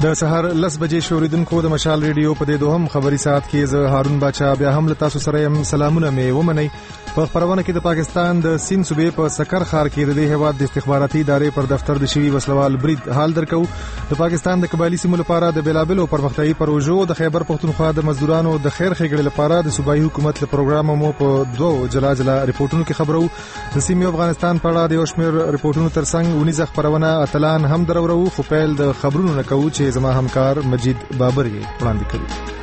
د سحر 10 بجې شوریدونکو د مشال ریډیو په دې دوهم خبري ساعت کې زه هارون باچا بیا هم تاسو سره يم. سلامونه مې ومنئ. په خبرونه کې د پاکستان د سین صوبې په سکر ښار کې د هیواد د استخباراتي ادارې پر دفتر د شوی وسلوال برید حال درکو. د پاکستان د قبایلی سیمو لپاره د بلابلو پرمختیايي پروژو د خیبر پختونخوا د مزدورانو د خیر ښېګړې لپاره د صوبایي حکومت له پروګرام مو په دوه جلا جلا ریپورتونو کې خبرو. د سیمې افغانستان په اړه د یو شمېر ریپورتونو ترڅنګ ونیزه خبرونه اتلان هم درورو. خو پیل د خبرونو نه کوو چې زما همکار مجید بابر یې وړاندې کوي.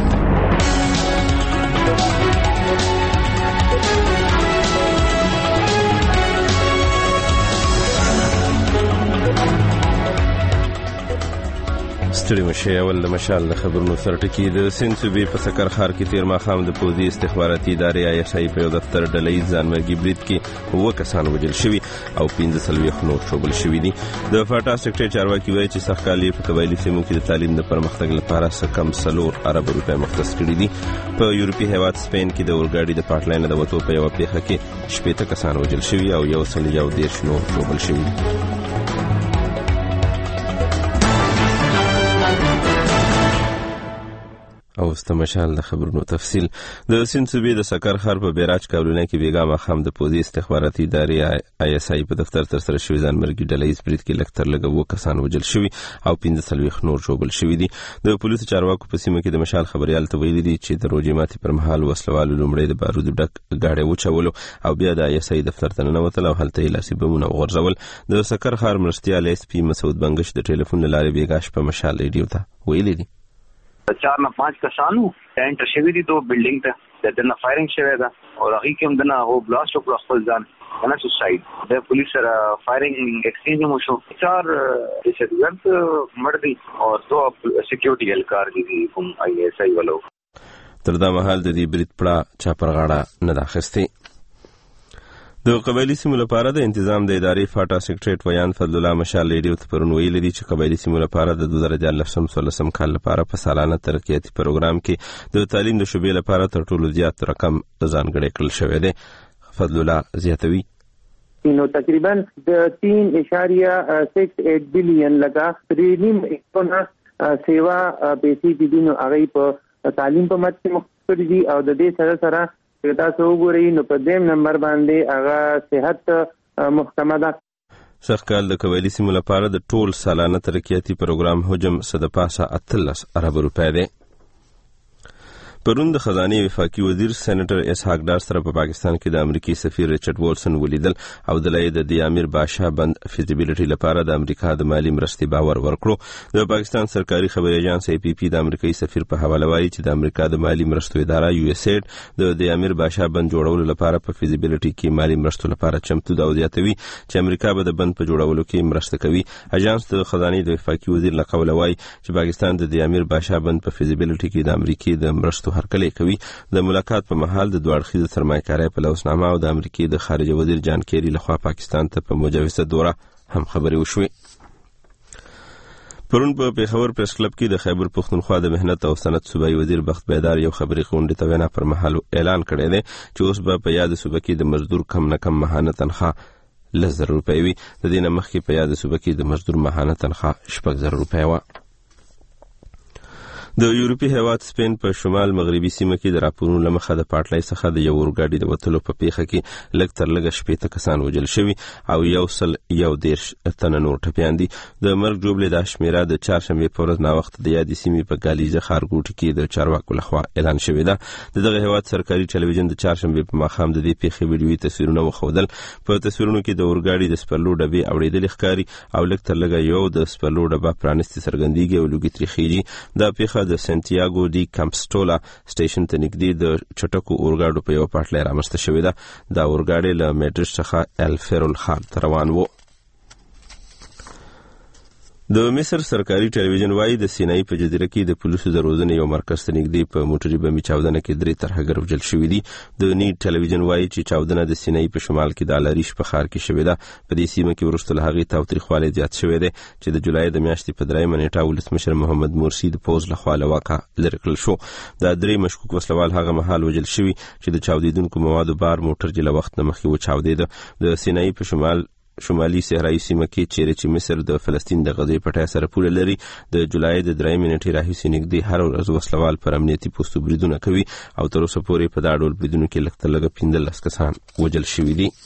ستړي مشه اول د مشال د خبرونو سرټکی د سین صوبې په سکر ښار کې تیر ماښام د پوځي استخباراتي ادارې ISI په یو دفتر ډلهییز ځانمرګي برید کې 9 کسان وژل شوي او 15 نور شوبل شوي دي. د فاټا سیکټر چارواکي وایي چې سرکالي په قبایلی سیمو کې د تعلیم د پرمختګ لپاره سکم 4 ارب روپۍ مختص کړي دي. په یورپی هیواد سپین کې د اورګاډي د پټلاین د وټو په یو پیښه کې 18 کسان وژل شوي او 110 نور شوبل شوي دي. او استمشال د خبرونو تفصیل. د سین صوبې د سکر ښار په بیراج کابلونه کې بیګا ماښام د پوځي استخباراتي ادارې ISI په دفتر تر سره شوی ځانمرګي ډلهییز برید کې لږ تر لږه 9 کسان وژل شوي او 15 نور ژوبل شوي دي. د پولیسو چارواکو په سیمه کې د مشال خبريال ته ویلي دي چې د روژې ماتي پر مهال وسلوالو لومړی د بارودو ډک گاډي وچولو او بیا د ISI دفتر ته ننوتل او هلته یې لاسي بمونه وغورځول. د سکر ښار مرستیال SP مسعود بنگش د ټلیفون له لارې بیګا شپه مشال ریډیو ته ویلي دي 4 نه 5 کسانو ټینټ شوی دي دوه بلډینګ ته دنه فایرینګ شوی دا او هغه کوم دنه هو بلاست او خپل ځان کنه سوساید د پولیس سره فایرینګ ایکسچینج مو شو 4 دهشتګرد مړ دي او 2 سکیورټي اهلکار دي کوم ISI والو. تر دا مهال د دې برید پړه چا پر غاړه نه داخستي. د قبایلی سیمو لپاره د انتظام د ادارې فاټا سیکریټریټ ویان فضل الله مشال ریډیو ته پرون ویلي دي چې قبایلی سیمو لپاره د 2014 کال لپاره په سالانه ترقیاتي پروګرام کې د تعلیم د شوبې لپاره تر ټولو زیات رقم ځانګړی کړل شوی دی. فضل الله زیاتوي نو تقریبا د 3.68 بلین لگا ترینیم اکونا سیوا پیسې دي نو هغه په تعلیم په مت کې مخکې دي او د دې سره سره دا څو ګوري نو په دیم نمبر باندې هغه صحت محکمه ده. سرکال د قبایلی سیمو لپاره د ټول سالانه ترقیاتي پروګرام حجم صدپاسه 13 ارب روپۍ دی. پرون د خزانه وفاقي وزیر سېنیټر اسحاق ډار سره په پاکستان کې د امریکای سفیر ریچارډ وولسن ولیدل او د لید د امیر بادشاہ بند feasibility لپاره د امریکا د مالی مرستې باور ورکړو. د پاکستان سرکاري خبري اژانس APP د امریکایي سفیر په حواله وایي چې د امریکا د مالی مرستو اداره USAID د امیر بادشاہ بند جوړولو لپاره په feasibility کې مالی مرستو لپاره چمتو ده او زیاتوي چې امریکا به د بند په جوړولو کې مرسته کوي. اژانس د خزانه د وفاقي وزیر له قوله وایي چې پاکستان د امیر بادشاہ بند په feasibility کې د امریکای د مرستو هرکلی کوي. د ملاقات په محل د دوه اړخیزه سرمایه‌کارۍ په لوسنامه او د امریکای د خارجه وزیر جان کیری لخوا پاکستان ته په مجوزه دوره هم خبري وشوې. پرون په پیښور پریس کلب کې د خیبر پختونخوا د مهنت او صنعت صوبایي وزیر بخت بیدار یو خبري غونډه ته وینا پر محل اعلان کړی دی چې اوس به په یاد صوبه کې د مزدور کم نه کم ماهانه تنخواه 1000 روپۍ وي. د دې نه مخکې په یاد صوبه کې د مزدور ماهانه تنخواه 6000 روپۍ و. د یورپی هیواد سپین په شمال مغربي سیمه کې د راپورونو لمخه د پټلای څخه د یو اورګاډي د وټلو په پیښه کې لږ تر لږه 18 کسان وژل شوي او 110 تنه نور ټپیان دي. د مرګ جوړې د شمیره د چهارشنبه په ورځ نا وخت د یادې سیمې په ګالیزه ښارګوټي کې د چارواکو لخوا اعلان شوی دی. دغه هیواد سرکاري ټلویزیون د چهارشنبه په ماښام د دې پیښې ویډیويي تصویرونه وښودل. په تصویرونو کې د اورګاډي د سپرلو ډبې اورېدل ښکاري او لږ تر لږه یو د سپرلو ډبه پرانستي څرګندېږي او لوګي تریخیږي. دا پیښه د سنټیاګو دی کمپسټولا سټیشن ته نږدې د چټکو اورګاډو په یو پټلۍ رامنځته شوې ده. دا اورګاډی له میډرډ څخه الفیرول ښار ته روان و. د مصر سرکاري ټلویزیون وایي د سینای په جزیره کې د پولیسو د روزنې یو مرکز ته نږدې په موټري بمي چاودنه کې 3 ترهګر وژل شوي دي. د نیټ ټلویزیون وایي چې چاودنه د سینای په شمال کې د الاریش په ښار کې شوې ده. په دې سیمه کې وروسته له هغې تاوتریخوالی زیات شوی دی چې د جولای د میاشتې په 3 نیټه ولسمشر محمد مرسي د پوز لخوا له واقع لرې کړل شو. دا 3 مشکوک وسلوال هغه مهال وژل شوي چې د چاودیدونکو موادو بار موټر جله وخت نه مخکې وچاودېده. د سینای په شمال شمالي صحرایي سیمه کې چیرې چې مصر د فلسطین د غزې پټای سره پوله لري د جولای د 3 نیټې راهیسې نږدې هر ورځ وسلوال پر امنیتي پوستو بریدونه کوي او تر اوسه پورې په دا ډول بریدونو کې لږ تر لږه 15 کسان وژل شوي دي.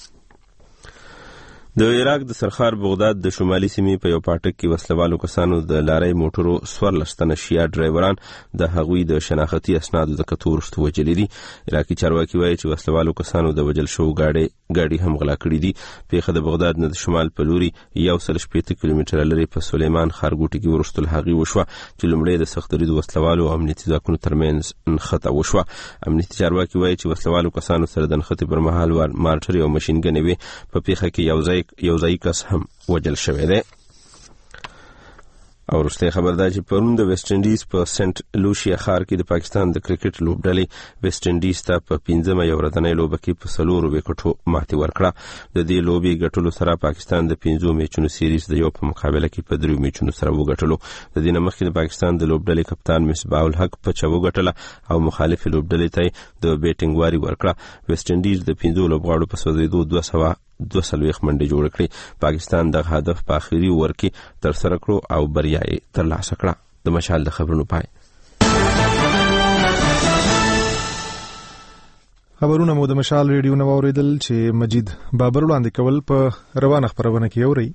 د عراق د سرخار بغداد د شمالي سیمې په یو پاټک کې وسلوالو کسانو د لارۍ موټرو 14 تنه شیعه ډرایوران د هغوی د شناختي اسنادو د کتو وروسته وژلي دي. عراقي چارواکي وایي چې وسلوالو کسانو د وژل شوو ګاډي هم غلا کړي دي. پیښه د بغداد نه د شمال په لوري 160 کیلومتره لرې په سلیمان ښارګوټي کې وروسته له هغې وشوه چې لومړی د سخت دریدو وسلوالو او امنیتي ځواکونو ترمنځ نښته وشوه. امنیتي چارواکي وایي چې وسلوالو کسانو سره د نښتې پر مهال مارټرې او ماشینګنې وې. په پیښه کې یو ځای کس هم وژل شوی دی. او وروستی خبر دا چې پرون د ویسټ انډیز په سنټ لوشیا ښار کې د پاکستان د کرکټ لوبډلې ویسټ انډیز ته په 15مه یو ورځنۍ لوبه کې په 4 وکټو ماتې ورکړه. د دې لوبې ګټلو سره پاکستان د 5 میچونو سیریز د یو په مقابله کې په 3 میچونو سره وګټلو. د دې نه مخکې د پاکستان د لوبډلې کپتان مصباح الحق په 6 وګټله او مخالف لوبډلې ته د بیټینګ واري ورکړه. ویسټ انډیز د 15 لوبغاړو په سوځېدو 240 منډې جوړ کړې. پاکستان د هدف په اخري اوور کې تر سره کړو او بریا یې ترلاسه کړه. د مشال د خبرونو پای. خبرونه مو د مشال ریډیو نو اوریدل چې مجید بابر وړاندې کول په روانه خبرونه کې اوري.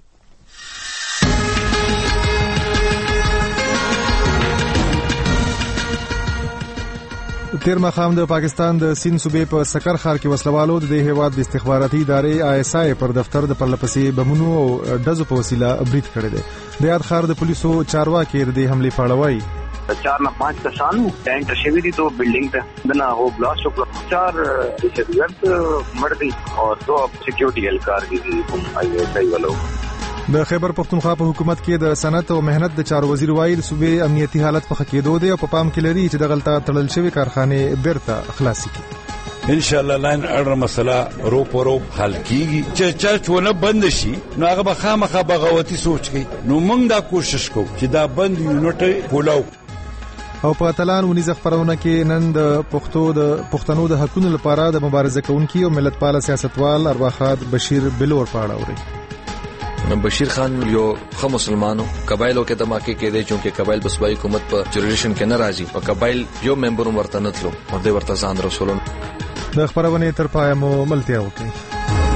تیر مخام د پاکستان د سین صوبې په سکر ښار کې وسلوالو د هیواد د استخباراتي ادارې ISI پر دفتر د پرلپسې بمونو او ډزو په وسیله برید کړی دی. د یاد ښار د پولیسو چارواکي د دې حملې په اړه وایي 4 نه 5 کسانو ټینټ شوی دي تو بلډینګ ته دنا هو بلاست وکړ. 4 شهریت مړ دي او 2 سکیورټي اهلکار دي کوم ISI والو. د خیبر پختونخوا په حکومت کې د صنعت او مهنت د چارو وزیر وایي د صوبې امنیتي حالت په ښه کېدو دی او په پام کې لري چې د غلطه تړل شوی کارخانې بیرته خلاص کړي. ان شاء الله لاین اړه مسله رو پرو حل کیږي چې چرچونه بند شي نو هغه به خامخا بغاوتي سوچ کوي. نو موږ دا کوشش کوو چې دا بند یونټ کولاو. او په اتلان ونیزه خبرونه کې نن د پښتنو د حقوقو لپاره د مبارزه کوونکي او ملتپال سیاستوال ارواخاد بشیر بلور په اړه اوري. بشیر خان یو خو مسلمانو قبایلو کې دماکي کې دي چې قبایل بسوای حکومت په جوړیشن کې ناراضي او قبایل یو ممبر ورته نتلو او د ورته ځان رسولون. د خبرونه تر پای مو ملتیا وکړي.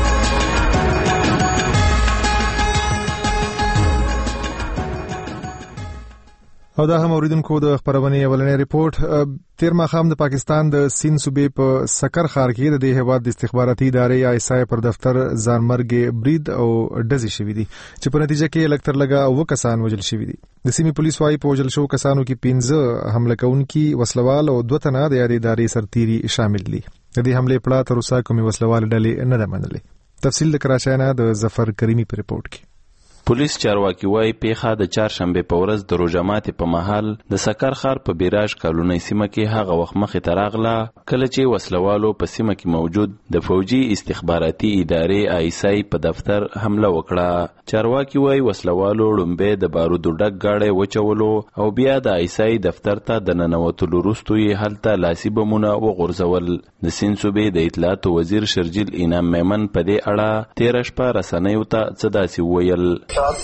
او دا هم اوریدونکو د خبرونه اولنې ریپورت. تیر مخام د پاکستان د سین صوبې په سکر ښار کې د هیواد د استخباراتي ادارې ISI پر دفتر ځانمرګ برید او ډزې شوې دي چې په نتیجه کې لکتر لګا 9 کسان وژل شوي دي. د سیمې پولیس وايي په وژل شو کسانو کې 15 حمله کوونکي وسلوال او 2 تنه د یادې ادارې سرتیري شامل دي. د دې حمله په اړه تر اوسه کومې وسلوال ډلې نه ده منلې. تفصیل د کراچۍ نه د ظفر کریمی په ریپورت کې. پولیس چارواکي وايي پیښه د چهارشنبه په ورځ د روژه ماتي په مهال د سکر ښار په بیراج کالونی سیمه کې هغه وخت مخې ته راغله کله چې وسلوالو په سیمه کې موجود د فوجي استخباراتي ادارې ISI په دفتر حمله وکړه. چارواکي وايي وسلوالو لومبه د بارودو ډک گاډي وچولو او بیا د ISI دفتر ته د ننوتلو وروسته یې هلته لاسي بمونه وغورځول. د سین صوبې د اطلاعاتو وزیر شرجیل انعام میمن په دې اړه 13 شپه رسنیو ته څه داسې وویل.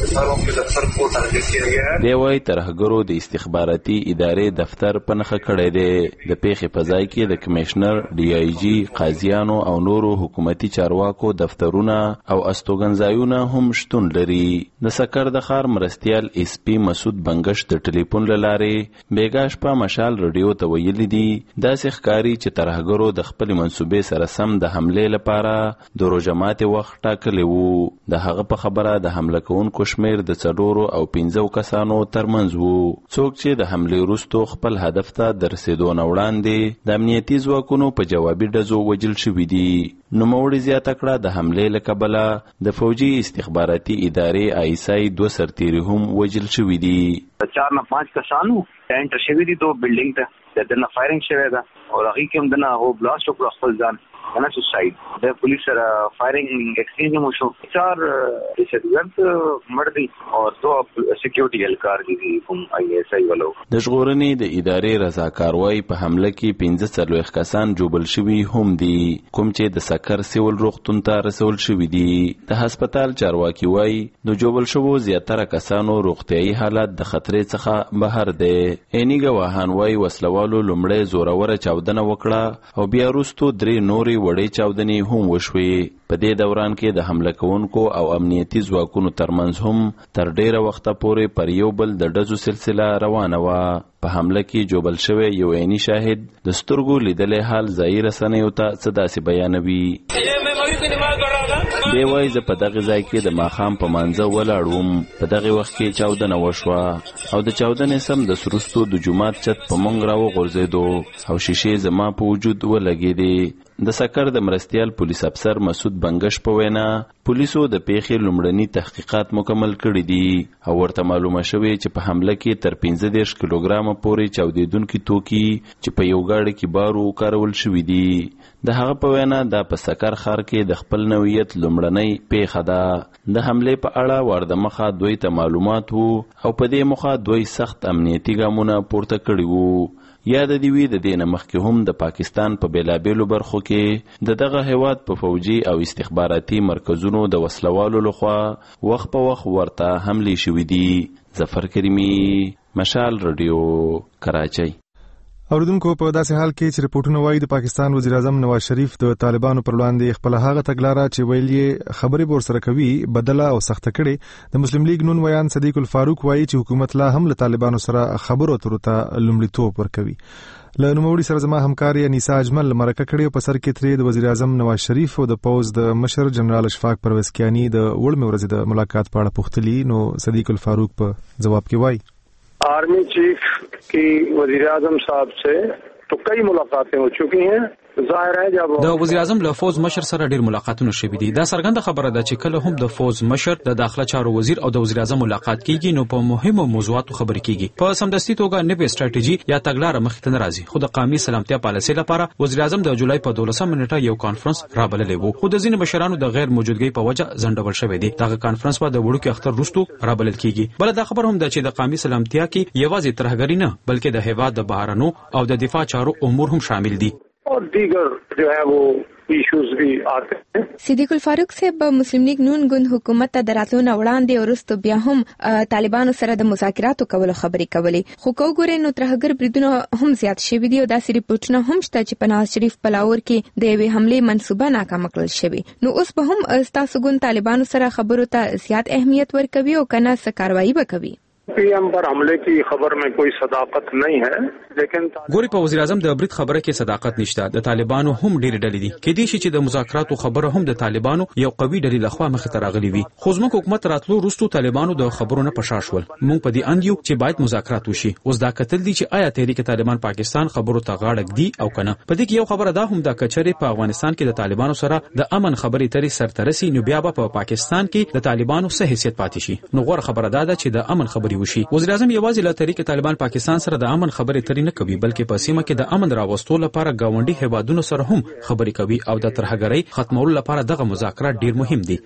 دی وايي ترهګرو د استخباراتي ادارې دفتر په نښه کړی دی. د پیښې په ځای کې د کمشنر DIG قاضیانو او نورو حکومتي چارواکو دفترونه او استوګنځایونه هم شتون لري. د سکر د ښار مرستیال SP مسعود بنگش د ټلیفون له لارې بیګا شپه مشال رادیو ته ویلي دي داسې ښکاري چې ترهګرو د خپل منصوبې سره سم د حملې لپاره د روژه ماتي وخت ټاکلی وو. د هغه په خبره د حمله کوونکو شمیر د 4 او 15 کسانو ترمنځ وو. څوک چې د حملې وروسته خپل هدف ته د رسیدو نه وړاندې د امنیتي ځواکونو په جوابي ډزو وژل شوي دي. نوموړي زیاته کړه د حملې له کبله د فوجي استخباراتي ادارې ISI 2 سرتیري هم وژل شوي دي. 4 نه 5 کسانو ټینټ شوی دي تو بلډینګ ته دنه فایرینګ شوی ده او هغه کوم دنه هو بلاست وکړ خپل ځان کنه سوساید د پولیس سره فایرینګ ایکسچینج مو شو 4 دهشتګرد مړ دي او 2 سکیورټي اهلکار دي کوم آی ایس آی ولو. د ژغورنې د ادارې رضاکاروي په حمله کې 15 کسان جوبل شوي هم دي کوم چې د سکر سیول روغتون ته رسول شوي دي. د هسپتال چارواکي وایي د جوبل شوو زیاتره کسانو روغتیايي حالت د خطرې څخه بهر دی. عیني ګواهان وایي وسلوالو لومړی زوروره چاودنه وکړه او بیا وروستو 3 نورې وړې چاودنې هم وشوې. په دې دوران کې د حمله کوونکو او امنیتي ځواکونو ترمنځ هم تر ډیره وخته پورې پر یو بل د ډزو سلسله روانه وه. په حمله کې جوبل شوی یو عیني شاهد د سترګو لیدلې حال ځایي رسنیو ته څه داسې بیانوي. دی وایي زه په دغه ځای کې د ماښام په مانځه ولاړ وم. په دغه وخت کې چاودنه وشوه او د چاودنې سم د سروستو د جومات چت په موږ راوغورځېدو او شیشې زما په وجود ولګېدې. د سکر د مرستیال پولیس افسر مسعود بنگش په وینا پولیسو د پیښې لومړني تحقیقات مکمل کړي دي او ورته معلومه شوې چې په حمله کې تر 15 کیلوګرامه پورې چاودېدونکي توکي چې په یو ګاډي کې بارو کارول شوي دي. د هغه په وینا دا په سکر ښار کې د خپل نوعیت لومړنۍ پیښه ده. د حملې په اړه ورده مخه دوی ته معلومات وو او په دې مخه دوی سخت امنیتي ګامونه پورته کړي وو. یاد دی وی د دینه مخکې هم د پاکستان په بیلابیلو برخو کې د دغه هیواد په فوجي او استخباراتي مرکزونو د وسلوالو لخوا وخت په وخت ورته حملې شوې دي. ظفر کریمی، مشال رادیو، کراچۍ. اوریدونکو په داسې حال کې چې رپورټونه وایي د پاکستان وزیر اعظم نواز شریف د طالبانو پر وړاندې خپل هغه تګلاره چې ویل یې خبرې به ورسره کوي بدله او سخته کړي. د مسلم لیگ نون ویان صدیق الفاروق وایي چې حکومت لا هم له طالبانو سره خبرو اترو ته لومړیتوب ورکوي. له نوموړي سره زما همکار انیسا اجمل مرکه کړې او په سر کې ترې د وزیر اعظم نواز شریف او د پوز د مشر جنرال اشفاق پرویز کیانی د وړمې ورځې د ملاقات په اړه پوښتلي. نو صدیق الفاروق په جواب کې وایي army chief की वजीर आजम साहब से तो कई मुलाकातें हो चुकी हैं. د وزیر اعظم له فوز مشر سره ډیر ملاقاتونه شوي دي. دا څرګنده خبره ده چې کله هم د فوز مشر د داخله چارو وزیر او د وزیر اعظم ملاقات کیږي نو په مهمو موضوعاتو خبرې کیږي. په سمدستي توګه نوې سټریټیجي یا تګلارې مخې ته نه راځي. خو د قومي سلامتیا پالیسۍ لپاره وزیر اعظم د جولای په 12 نیټه یو کانفرنس رابللی وو خو د ځینو مشرانو د غیر موجودګۍ په وجه ځنډول شوی دی. دغه کانفرنس به د وړوکي اختر وروسته رابلل کیږي. بل دا خبر هم ده چې د قومي سلامتیا کې یوازې ترهګري نه بلکې د هیواد د بهرنو او د دفاع چارو امور هم شامل دي. और दीगर जो है वो इश्यूज भी आते हैं. صدیق الفاروق صاحب مسلم لیگ نون ګوند حکومت ته دراتلو نه وړاندې ورسته بیا هم طالبانو سره د مذاکراتو کولو خبرې کولې خو کوګورې نو ترهګر بریدونه هم زیات شوي دي او داسې ریپورټونه هم شته چې په نواز شریف په لاهور کې د یوې حملې منصوبه ناکامه کړل شوې. نو اوس به هم ستاسو ګوند طالبانو سره خبرو ته زیات اهمیت ورکوي او کنه څه کاروایی به کوي. पीएम पर हमले की खबर में कोई सदाकत नहीं है लेकिन ګوري په وزیر اعظم د برید خبره کې صداقت نشته. د طالبانو هم ډېر ډلې دي کې دي چې د مذاکراتو خبره هم د طالبانو یو قوي ډلې لخوا مخ ته راغلي وي. خو زموږ حکومت راتلو وروسته طالبانو د خبرو نه پشاشول. موږ په دې اندیو چې باید مذاکرات وشي. اوس دا کتل دي چې آیا تحریک طالبان پاکستان خبرو ته غاړه دی او کنه. په دې کې یو خبره ده هم د کچري په افغانستان کې د طالبانو سره د امن خبرې ترې سرترسي نو بیا په پاکستان کې د طالبانو څه حیثیت پاتې شي. نو غوړه خبره ده چې د امن خبرې وشي. وزیر اعظم یوازې له تحریک طالبان پاکستان سره د امن خبرې ترې نه کوي بلکې په سیمه کې د امن راوستلو لپاره گاونډي هیوادونو سره هم خبرې کوي او د ترهګرۍ ختمولو لپاره دغه مذاکرات ډیر مهم دي.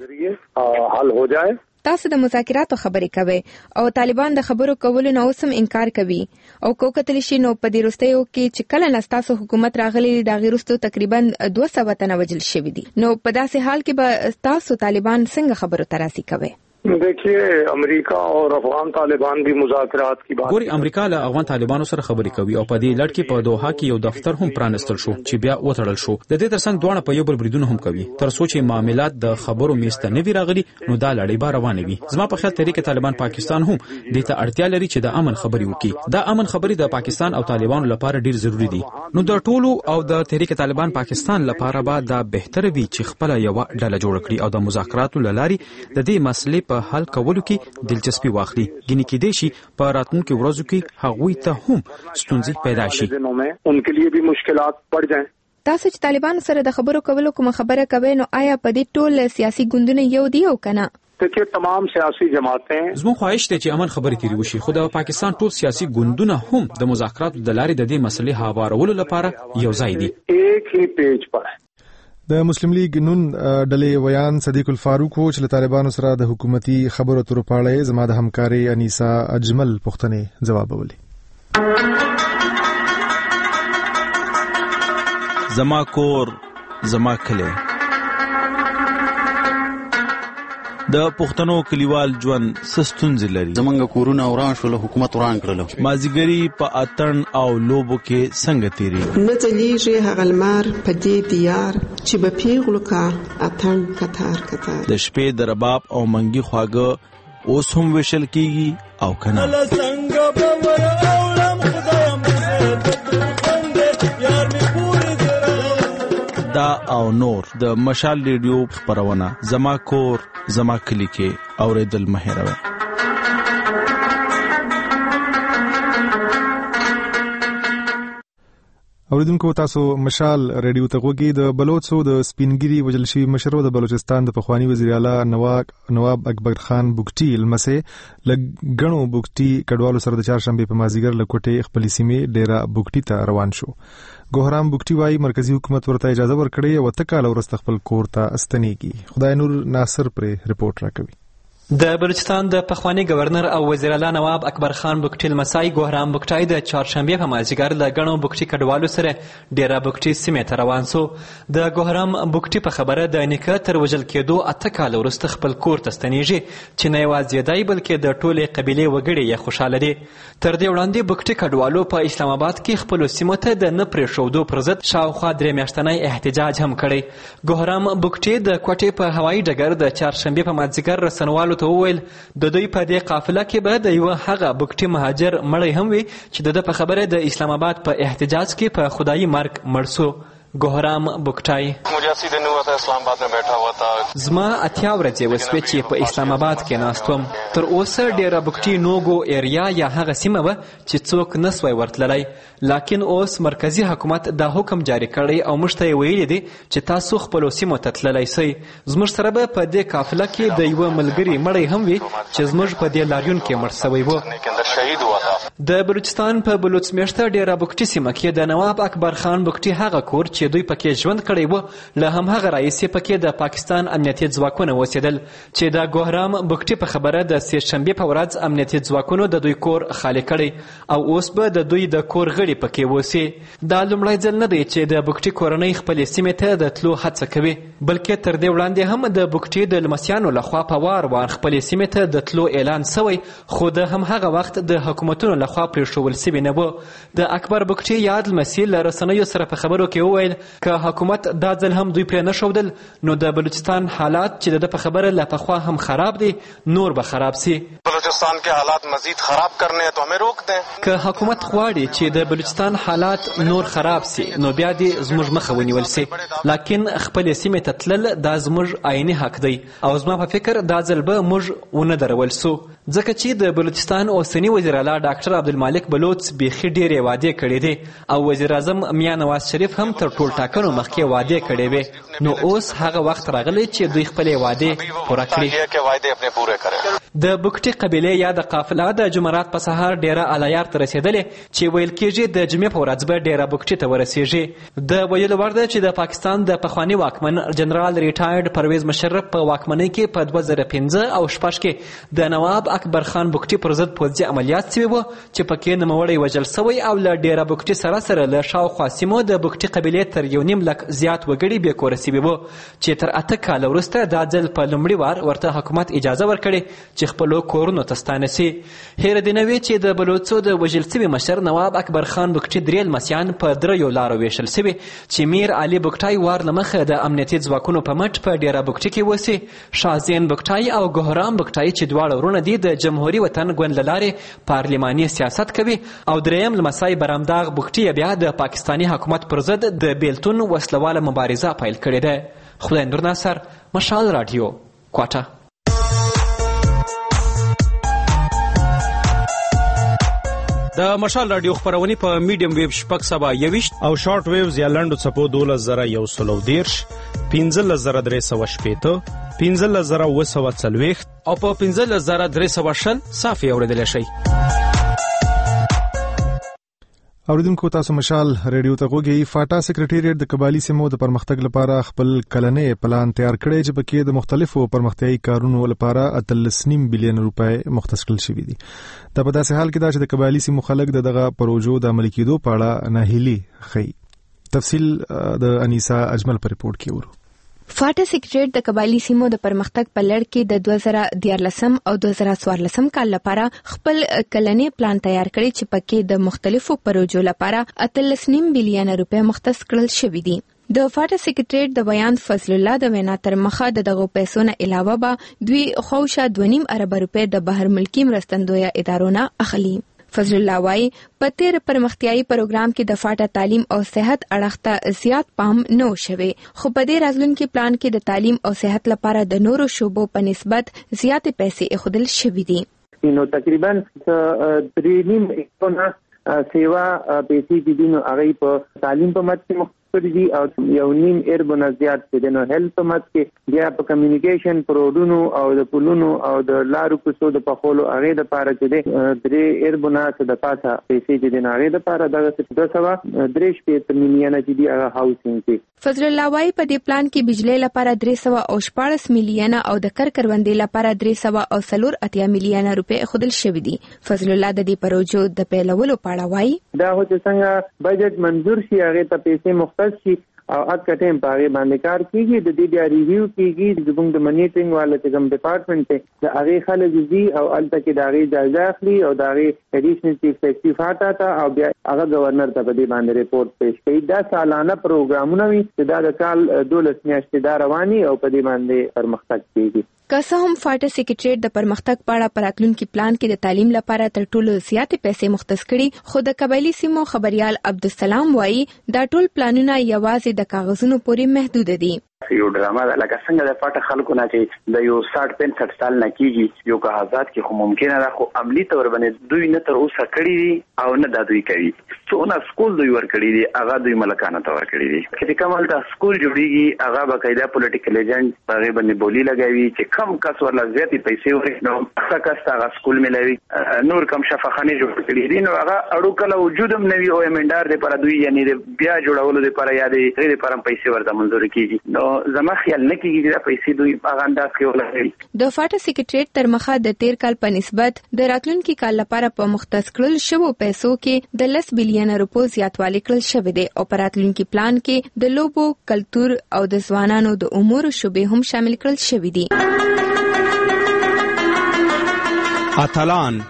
حل هو جائے. تاسو د مذاکراتو خبرې کوي او طالبان د خبرو کولو نه اوسم انکار کوي او کوکتل شي. نو په دې وروستیو کې چې کله نستاسو حکومت راغلی د غیرستو تقریبا 200 تنه وجل شوي دي. نو په داسې حال کې به تاسو طالبان څنګه خبرو تراسي کوي؟ देखिए अमेरिका और अफगान तालिबान भी मुज़ाकरात की बात. ګوري امریکا له افغان طالبانو سره خبرې کوي او په دې لړ کې په دوحه کې یو دفتر هم پرانستل شو چې بیا وټړل شو. د دې ترڅنګ دوه په یو بل بریدونه هم کوي تر څو چې معاملات د خبرو میسته نه وی راغلي. نو دا لړۍ به روانه وي. زما په خیال تحریک طالبان پاکستان هم د ته اړتیا لري چې د امن خبري وکړي. دا امن خبري د پاکستان او طالبانو لپاره ډیر ضروری دي. نو د ټولو او د تحریک طالبان پاکستان لپاره به دا بهتره وي چې خپل یو ډله جوړ کړي او د مذاکراتو لاري د دې مسلې په حل کولو دلچسپي واخلي. ګینه کې دي شي په راتلونکو ورځو کې هغوی ته هم ستونزې پیدا شي. انکه لیے بھی مشکلات بڑھ جائیں. تاسو چې طالبانو سره د خبرو کولو کوم خبره کوي نو آیا په دې ټول سیاسي ګوندونه یو دي او کنه؟ देखिए तमाम सियासी जमातें زموږ خواهش ته چې امن خبرې تیری وشي خو د پاکستان ټول سیاسي ګوندونه هم د مذاکراتو د لارې د دې مسلې هوارولو لپاره یو ځای دي. ایک ہی پیج پر د مسلم لیگ نون ډلې ویان صدیق الفاروق چې له طالبانو سره د حکومتي خبرو اترو په اړه زما د همکاري انیسا اجمل پوښتنې ځوابولې. زما کور زما کلی د پښتنو کلیوال ژوند ستونزې لري. زمونږ کورونه وران شول، حکومت وران کړل. مازیګری په اتن او لوبو کې څنګه تیری نه ځلیږي هغه لمر په دې دیار چې به پیغلو کا اتن کتار کتار. د شپې د رباب او منګي خواږه اوس هم وشل کیږي او کنه څنګه باور اولم خدایم یار می پوری دا او نور د مشال ریډیو خبرونه زما کور زما کلی کې اوریدل مهروي. اوریدونکو تاسو مشال ریډیو ته غوږی. د بلوچو د سپینګری وجل شوی مشر د بلوچستان د پخوانی وزیر اعلی نواب اکبر خان بوکټي لمسه لګڼو بوکټي کډوالو سره د چهارشنبه په مازیګر لکوټه خپل سیمه ډیرا بوکټي ته روان شو. ګوهرام بوکټي وايي مرکزی حکومت ورته اجازه ورکړې او تکاله ورسته خپل کور ته استنیږي. خدای نور ناصر پر ریپورت راکوي. د بلوچستان د پخوانی گورنر او وزیر اعلی نواب اکبر خان بوکټي لمسای ګوهرام بوکټي د چهارشنبه په مازیګر له غنو بوکټي کډوالو سره ډیرا بوکټي سیمه ته روان سو. د ګوهرام بوکټي په خبره د نیکه تر وجل کېدو اته کال وروسته خپل کور ته ستنیږي چې نه یوازې دی بلکې د ټولې قبیلې وګړي یې خوشاله دي. تر دې وړاندې بوکټي کډوالو په اسلام آباد کې خپل سیمه ته د نه پرېښودو پر ضد شاوخوا 3 میاشتنی احتجاج هم کړی. ګوهرام بوکټي د کوټې په هوایي ډګر د چهارشنبه په مازیګر رسنوالو ته وویل د دوی په دې قافله کې به د یو هغه بوکټي مهاجر مړی هم وي چې د په خبره د اسلام آباد په احتجاج کې په خدایي مرګ مړ سو. ګوهرام بوکټای زما اتیا ورځې وسوې چې په اسلام آباد کې ناستوم. تر اوسه ډیره بوکټي نوګو ایریا یا هغه سیمه وه چې څوک نسوی ورتللی، لکن اوس مرکزی حکومت دا حکم جاری کړی او موږ ته یې ویلي دي چې تاسو خپلو سیمو ته تللی سئ. زموږ سره به په دې قافله کې د یوه ملګري مړی هم وي چې زموږ په دې لاریون کې مړ سوی و. د بلوچستان په بلوچ میشته ډیره بوکټي سیمه کې د نواب اکبر خان بوکټي هغه کور چې دوی پکې ژوند کړی و له همهغه رئیس پکې د پاکستان امنیتي ځواکونه اوسېدل چې د ګوهرام بوکټي په خبره د سهشنبې په ورځ امنیتي ځواکونو د دوی کور خالي کړی او اوس به د دوی د کور غړي پکې اوسي. دا لومړی ځل نه دی چې د بوکټي کورنۍ خپلې سیمې ته د تلو هڅه کوي، بلکې تر دې وړاندې هم د بوکټي د لمسیانو لخوا په وار خپلې سیمې ته د تلو اعلان سوی، خو د همهغه وخت د حکومتونو لخوا پرېښول سوي نه و. د اکبر بوکټي یاد لمسي له رسنیو سره په خبرو کې وویل که حکومت دا ځل هم دوی پرې نه ښودل نو د بلوچستان حالات چې د په خبره لا پخوا هم خراب دي نور به خراب سي. بلوچستان کے حالات مزید خراب کرنے تو ہمیں روک دیں. که حکومت غواړي چې د بلوچستان حالات نور خراب سي نو بیا دې زموږ مخه ونیول سي، لکن خپل سیمې ته تلل دا زموږ عیني حق دی او زما په فکر دا ځل به موږ ونه درول سو، ځکه چې د بلوچستان اوسنی وزیر اعلی ډاکټر عبدالمالک بلوچ بیخي ډېرې وعدې کړې دي او وزیر اعظم میاں نواز شریف هم تر ټول ټاکنو مخکې وعدې کړې وې، نو اوس هغه وخت راغلی چې دوی خپلې وعدې پوره کړي. د بوکټي قبیلې یا د قافله د جمعرات په سهار ډیره الایار ته رسېدلې چې ویل کېږي د جمعې په ورځ به ډیره بوکټي ته ورسېږي. د ویلو وړ ده چې د پاکستان د پخواني واکمن جنرال ریټایرډ پرویز مشرف په واکمنۍ کې په 2015 او 2016 کې د نواب اکبر خان بوکټي پر ضد پوځي عملیات شوي وو چې پکې نوموړی وژل سوی او له ډیره بوکټي سره سره له شاوخوا سیمو د بوکټي قبیلې تر 1.5 لک زیات وګړي بې کوره سوي وو چې تر 8 کاله وروسته دا ځل په لومړي وار ورته حکومت اجازه ورکړې چې خپلو کورونو ته ستانه سي. هیره دې نه وي چې د بلوڅو د وژل سوي مشر نواب اکبر خان بوکټي 3 لمسیان په 3 لارو ویشل سوي چې میر علي بوکټای وار له مخه د امنیتي ځواکونو په مټ په ډیره بوکټي کې وسی. شازین بوکټای او ګوهرام بوکټای چې دواړه ورونه دي د جمهوریت وطن ګوند له لارې پارلماني سیاست کوي او دریم لمسای برامداغ بوکټي بیا د پاکستاني حکومت پر ضد د بیلتون وسلواله مبارزه پیل کړې ده. خدای نور ناصر، مشال رادیو، کوټه. د مشال رادیو خبرونه په میډیم ویو شپږ سبا 21 او شارټ ویوز یا لنډو څپو 12113 15315 15940 او په 15360 صافي اوریدل شي. اوریدونکو تاسو مشال ریډیو ته غوږی. فاټا سکریټریټ د قبایلی سیمو د پرمختګ لپاره خپل کلنې پلان تیار کړی چې پکې د مختلفو پرمختیايي کارونو لپاره 13.5 بلین روپۍ مختص کړل شوې دي. دا په داسې حال کې دا چې د قبایلی سیمو خلک دغه پروژو د عملي کېدو په اړه ناهیلي ښيي. تفصیل د انیسا اجمل په ریپورت کې ورو. فاټا سکریټریټ د قبایلی سیمو د پرمختګ په لړ کې د 2014 او 2014 کال لپاره خپل کلنې پلان تیار کړی چې پکې د مختلفو پروژو لپاره 13.5 بلین روپۍ مختص کړل شوې دي. د فاټا سکریټریټ د بیان فضل الله د وینا تر مخه دغه پیسو نه علاوه به دوی خوشا 2.5 ارب روپۍ د بهر ملکی مرستندویه ادارو نه اخلي. فضل الله وايي په تیر پرمختیايي پروګرام کې د فاټا تعلیم او صحت اړخته زیات پام نه شوی، خو په دې راتلونکي پلان کې د تعلیم او صحت لپاره د نورو شوبو په نسبت زیاتې پیسې اخدل شوې دي. نو تقریبا 3.5 سیوا پیسې دي نو هغه په تعلیم په مت کې کړی دي او 1.5 اربن زیات دي. نو هیلث په مت کې بیا په کمیونیکیشن پروډونو او د پلونو او د لارو کوڅو د پخولو هغه د لپاره چې 3 اربن د پاسه پیسې دي نه هغه د لپاره دغه 203 مليون چې دی هغه هاوسینګ دي. فضل الله وايي په دې پلان کې بجلی لپاره 314 مليون او د کروندې لپاره 380 مليون روپۍ خودل شوې دي. فضل الله د دې پروژو د پیلولو په اړه وايي دا هو چې څنګه بجټ منظور شي هغه ته پیسې مختص شي او اته ټیم پاره باندې کار کیږي. د دې بیا ریویو کیږي د موږ د منیټینګ والے چې کوم ډپارټمنټ ته د هغه خلک دي او الته کې د هغه جایزه اخلي او د هغه ایډیشنل چیف سیکریټری فاټا ته او بیا هغه گورنر ته په دې باندې ریپورت پیش کوي. دا سالانه پروګرامونه وي چې دا د کال 12 میاشتې دا رواني او په دې باندې پرمختګ کیږي. که څه هم فاټا سکریټریټ د پرمختګ په اړه پراتلونکي پلان کې د تعلیم لپاره تر ټولو زیاتې پیسې مختص کړي، خو د قبایلی سیمو خبريال عبدالسلام وایي دا ټول پلانونه یوازې د کاغذونو پورې محدود دي. یو ډرامه ده لکه څنګه د فاټا خلکو نه چې د یو 60-65 سال نه کیږي یو کاغذات کې خو ممکنه ده خو عملی تور باندې دوی نه تر اوسه کړی دي او نه دا دوی کوي. څونه سکول دوی ور کړی دي هغه دوی ملکانه تور کړی دي. چې کومل دا سکول جوړیږي هغه باقاعده پولیټیکل ایجنټ هغه باندې بولی لګوي چې کم کس ورلا زیاتې پیسې ورکړي هغه کس هغه سکول ملوي. نور کم شفاخانه جوړ کړی دي نو هغه اړو کله وجودم نوي او امندار دي پر دوی یعنی بیا جوړولو دي پر یادې غیر پر پیسې ورته منظور کیږي. نو زما خیال نه کیږي چې دا پیسې دوی هغه انداز کې ولګي. د فاټا سکریټریټ تر مخه د 13 کال په نسبت د راتلونکي کال لپاره په مختص کړل شوو پیسو کې د 10 بلین روپۍ زیاتوالی کړل شوی دی او په راتلونکي پلان کې د لوبو، کلتور او د ځوانانو د امور شوبې هم شامل کړل شوی دي. اتلان